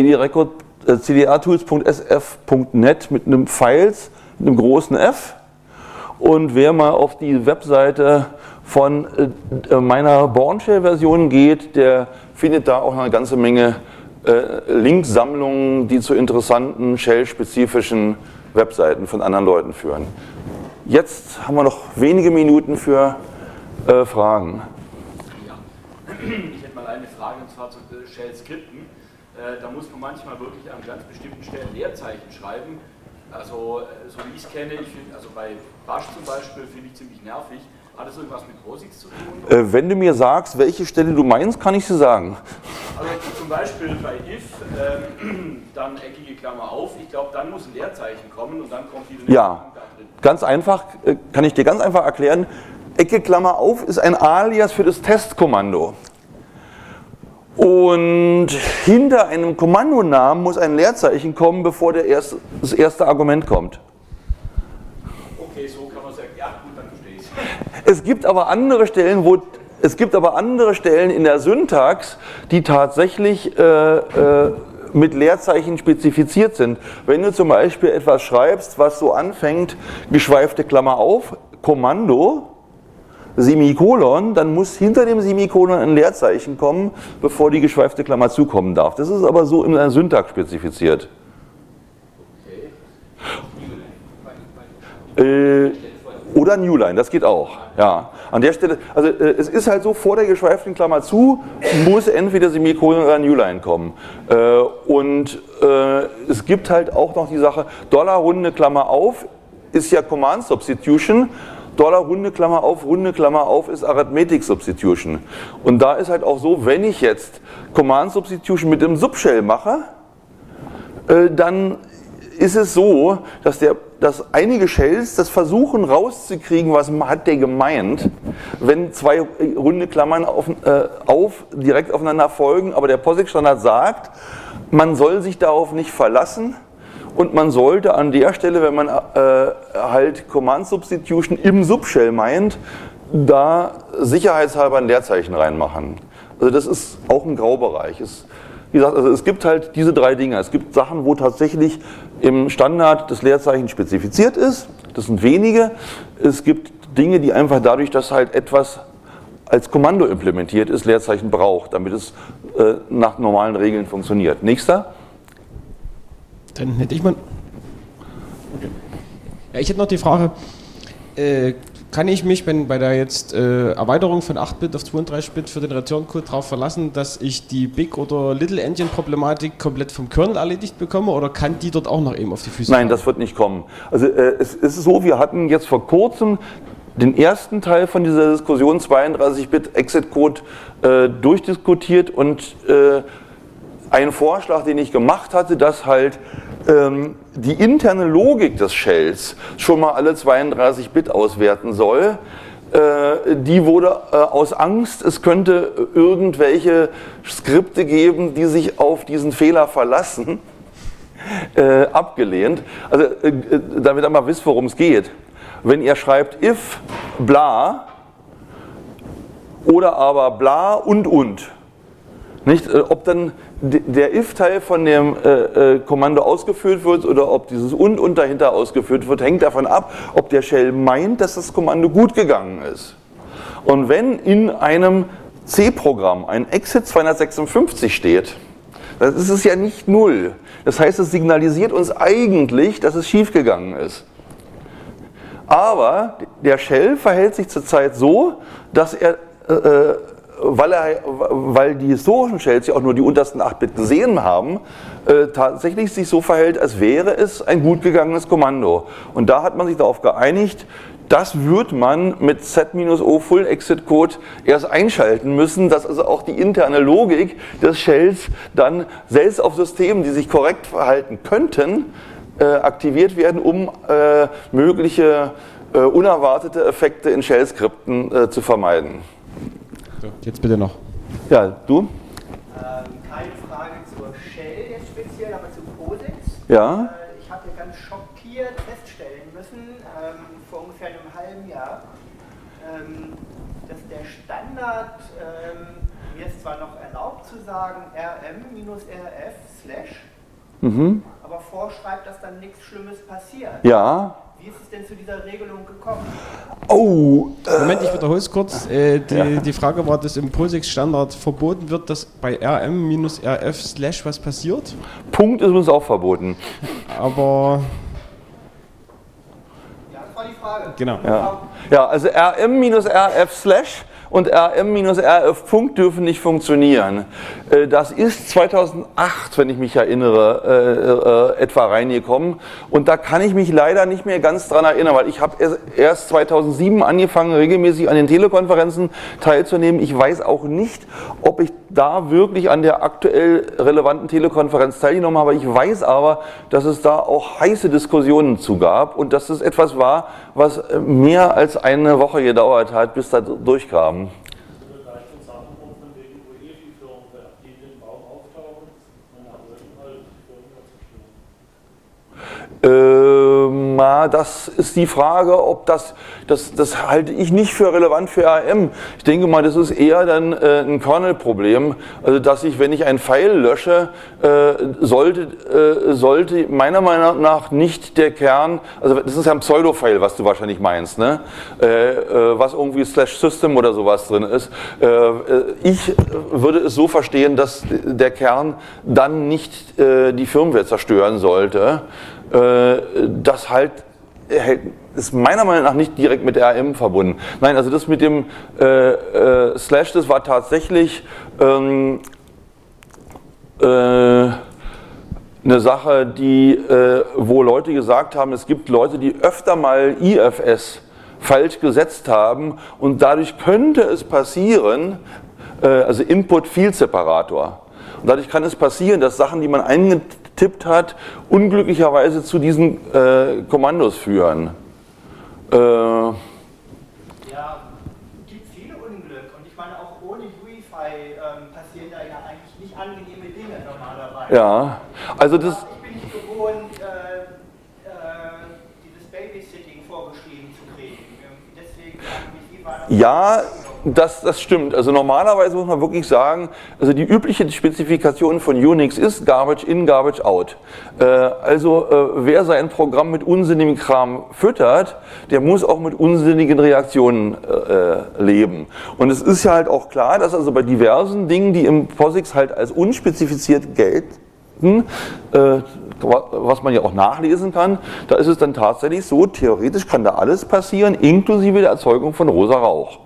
cdrtools.sf.net mit einem Files, mit einem großen F. Und wer mal auf die Webseite von meiner Bourne-Shell-Version geht, der findet da auch eine ganze Menge Linksammlungen, die zu interessanten Shell-spezifischen Webseiten von anderen Leuten führen. Jetzt haben wir noch wenige Minuten für Fragen. Ja. Ich hätte mal eine Frage, und zwar zu Shell-Skripten. Da muss man manchmal wirklich an ganz bestimmten Stellen Leerzeichen schreiben. Also, so wie ich es kenne, also bei Bash zum Beispiel finde ich ziemlich nervig. Hat das irgendwas mit POSIX zu tun? Wenn du mir sagst, welche Stelle du meinst, kann ich sie sagen. Also zum Beispiel bei if, dann eckige Klammer auf. Ich glaube, dann muss ein Leerzeichen kommen und dann kommt wieder eine Ja, da drin. ganz einfach, kann ich dir ganz einfach erklären. Ecke Klammer auf ist ein Alias für das Testkommando. Und hinter einem Kommandonamen muss ein Leerzeichen kommen, bevor das erste Argument kommt. Okay, so kann man sagen. Ja, gut, dann verstehe ich es. Es gibt aber andere Stellen in der Syntax, die tatsächlich mit Leerzeichen spezifiziert sind. Wenn du zum Beispiel etwas schreibst, was so anfängt, geschweifte Klammer auf, Kommando, Semikolon, dann muss hinter dem Semikolon ein Leerzeichen kommen, bevor die geschweifte Klammer zukommen darf. Das ist aber so in der Syntax spezifiziert. Oder Newline, das geht auch. Ja. An der Stelle, also es ist halt so, vor der geschweiften Klammer zu muss entweder Semikolon oder Newline kommen. Es gibt halt auch noch die Sache, $runde Klammer auf ist ja Command Substitution. $runde Klammer auf ist Arithmetic Substitution. Und da ist halt auch so, wenn ich jetzt Command Substitution mit dem Subshell mache, dann ist es so, dass einige Shells das versuchen rauszukriegen, was hat der gemeint, wenn zwei runde Klammern direkt aufeinander folgen, aber der POSIX-Standard sagt, man soll sich darauf nicht verlassen. Und man sollte an der Stelle, wenn man halt Command Substitution im Subshell meint, da sicherheitshalber ein Leerzeichen reinmachen. Also das ist auch ein Graubereich. Wie gesagt, also es gibt halt diese drei Dinge. Es gibt Sachen, wo tatsächlich im Standard das Leerzeichen spezifiziert ist. Das sind wenige. Es gibt Dinge, die einfach dadurch, dass halt etwas als Kommando implementiert ist, Leerzeichen braucht, damit es nach normalen Regeln funktioniert. Nächster. Dann hätte ich mal... Ja, ich hätte noch die Frage, kann ich mich bei der jetzt Erweiterung von 8-Bit auf 32-Bit für den Return-Code darauf verlassen, dass ich die Big- oder Little-Engine-Problematik komplett vom Kernel erledigt bekomme, oder kann die dort auch noch eben auf die Füße Nein, fallen? das wird nicht kommen. Also es ist so, wir hatten jetzt vor kurzem den ersten Teil von dieser Diskussion 32-Bit-Exit-Code durchdiskutiert und einen Vorschlag, den ich gemacht hatte, dass halt die interne Logik des Shells schon mal alle 32-Bit auswerten soll. Die wurde aus Angst, es könnte irgendwelche Skripte geben, die sich auf diesen Fehler verlassen, abgelehnt. Also damit ihr mal wisst, worum es geht. Wenn ihr schreibt if bla oder aber bla und. Nicht, ob dann der if-Teil von dem Kommando ausgeführt wird oder ob dieses und dahinter ausgeführt wird, hängt davon ab, ob der Shell meint, dass das Kommando gut gegangen ist. Und wenn in einem C-Programm ein Exit 256 steht, dann ist es ja nicht 0. Das heißt, es signalisiert uns eigentlich, dass es schief gegangen ist. Aber der Shell verhält sich zurzeit so, dass er weil die historischen Shells ja auch nur die untersten 8-Bit gesehen haben, tatsächlich sich so verhält, als wäre es ein gut gegangenes Kommando. Und da hat man sich darauf geeinigt, das wird man mit Z-O Full Exit Code erst einschalten müssen, dass also auch die interne Logik des Shells dann selbst auf Systemen, die sich korrekt verhalten könnten, aktiviert werden, um mögliche unerwartete Effekte in Shell-Skripten zu vermeiden. So, jetzt bitte noch. Ja, du? Keine Frage zur Shell jetzt speziell, aber zu POSIX. Ja. Ich habe ja ganz schockiert feststellen müssen, vor ungefähr einem halben Jahr, dass der Standard, mir ist zwar noch erlaubt zu sagen, rm-rf/, aber vorschreibt, dass dann nichts Schlimmes passiert. Ja. Wie ist es denn zu dieser Regelung gekommen? Oh! Moment, ich wiederhole es kurz. Die Frage war, dass im POSIX-Standard verboten wird, dass bei rm-rf/ was passiert. Punkt ist uns auch verboten. Aber... Ja, das war die Frage. Genau. Ja, also rm-rf/ und rm-rf Punkt dürfen nicht funktionieren. Das ist 2008, wenn ich mich erinnere, etwa reingekommen. Und da kann ich mich leider nicht mehr ganz dran erinnern, weil ich habe erst 2007 angefangen, regelmäßig an den Telekonferenzen teilzunehmen. Ich weiß auch nicht, ob ich da wirklich an der aktuell relevanten Telekonferenz teilgenommen habe. Ich weiß aber, dass es da auch heiße Diskussionen zu gab und dass es etwas war, was mehr als eine Woche gedauert hat, bis da durchkam. Das ist die Frage, ob das halte ich nicht für relevant für ARM. Ich denke mal, das ist eher dann ein Kernel-Problem. Also, dass ich, wenn ich ein File lösche, sollte meiner Meinung nach nicht der Kern, also das ist ja ein Pseudo-File, was du wahrscheinlich meinst, ne? Was irgendwie /system oder sowas drin ist. Ich würde es so verstehen, dass der Kern dann nicht die Firmware zerstören sollte. Das halt ist meiner Meinung nach nicht direkt mit ARM verbunden. Nein, also das mit dem Slash, das war tatsächlich eine Sache, wo Leute gesagt haben, es gibt Leute, die öfter mal IFS falsch gesetzt haben und dadurch könnte es passieren, also Input-Field-Separator. Und dadurch kann es passieren, dass Sachen, die man eingetippt hat, unglücklicherweise zu diesen Kommandos führen. Ja, gibt viele Unglück und ich meine auch ohne UEFI passieren da ja eigentlich nicht angenehme Dinge normalerweise. Ja, also das... Ich bin nicht gewohnt, dieses Babysitting vorgeschrieben zu kriegen. Deswegen frage ich mich, wie war das? Ja, Das stimmt. Also normalerweise muss man wirklich sagen, also die übliche Spezifikation von Unix ist Garbage in, Garbage out. Wer sein Programm mit unsinnigem Kram füttert, der muss auch mit unsinnigen Reaktionen leben. Und es ist ja halt auch klar, dass also bei diversen Dingen, die im POSIX halt als unspezifiziert gelten, was man ja auch nachlesen kann, da ist es dann tatsächlich so, theoretisch kann da alles passieren, inklusive der Erzeugung von rosa Rauch.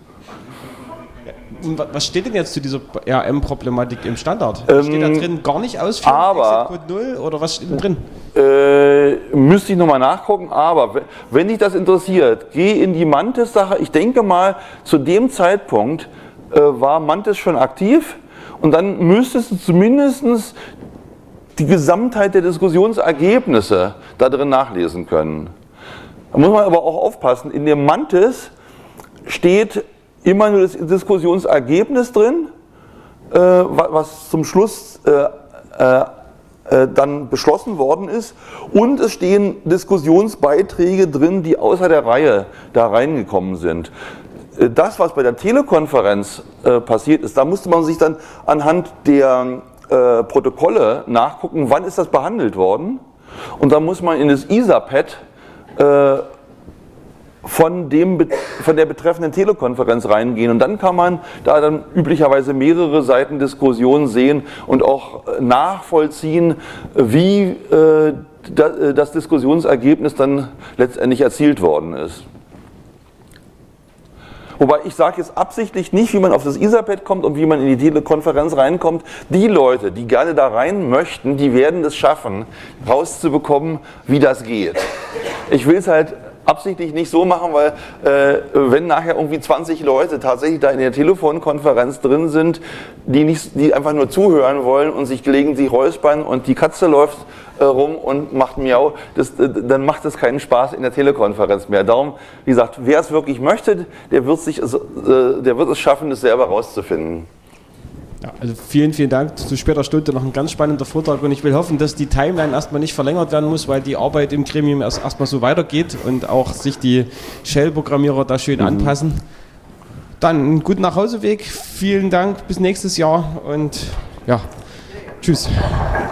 Was steht denn jetzt zu dieser RM-Problematik im Standard? Steht da drin gar nicht ausführen, Exit Code 0 oder was steht denn drin? Müsste ich nochmal nachgucken, aber wenn dich das interessiert, geh in die Mantis-Sache. Ich denke mal, zu dem Zeitpunkt war Mantis schon aktiv und dann müsstest du zumindest die Gesamtheit der Diskussionsergebnisse da drin nachlesen können. Da muss man aber auch aufpassen, in dem Mantis steht immer nur das Diskussionsergebnis drin, was zum Schluss dann beschlossen worden ist, und es stehen Diskussionsbeiträge drin, die außer der Reihe da reingekommen sind. Das, was bei der Telekonferenz passiert ist, da musste man sich dann anhand der Protokolle nachgucken, wann ist das behandelt worden, und da muss man in das ISA-Pad von der betreffenden Telekonferenz reingehen, und dann kann man da dann üblicherweise mehrere Seiten Diskussion sehen und auch nachvollziehen, wie das Diskussionsergebnis dann letztendlich erzielt worden ist. Wobei ich sage jetzt absichtlich nicht, wie man auf das ISA-Pad kommt und wie man in die Telekonferenz reinkommt. Die Leute, die gerne da rein möchten, die werden es schaffen, rauszubekommen, wie das geht. Ich will es halt absichtlich nicht so machen, weil wenn nachher irgendwie 20 Leute tatsächlich da in der Telefonkonferenz drin sind, die einfach nur zuhören wollen und sich gelegentlich räuspern und die Katze läuft rum und macht Miau, dann macht es keinen Spaß in der Telekonferenz mehr. Darum, wie gesagt, wer es wirklich möchte, der wird es schaffen, das selber rauszufinden. Ja, also vielen Dank. Zu später Stunde noch ein ganz spannender Vortrag, und ich will hoffen, dass die Timeline erstmal nicht verlängert werden muss, weil die Arbeit im Gremium erstmal so weitergeht und auch sich die Shell-Programmierer da schön anpassen. Dann einen guten Nachhauseweg. Vielen Dank. Bis nächstes Jahr und ja, tschüss.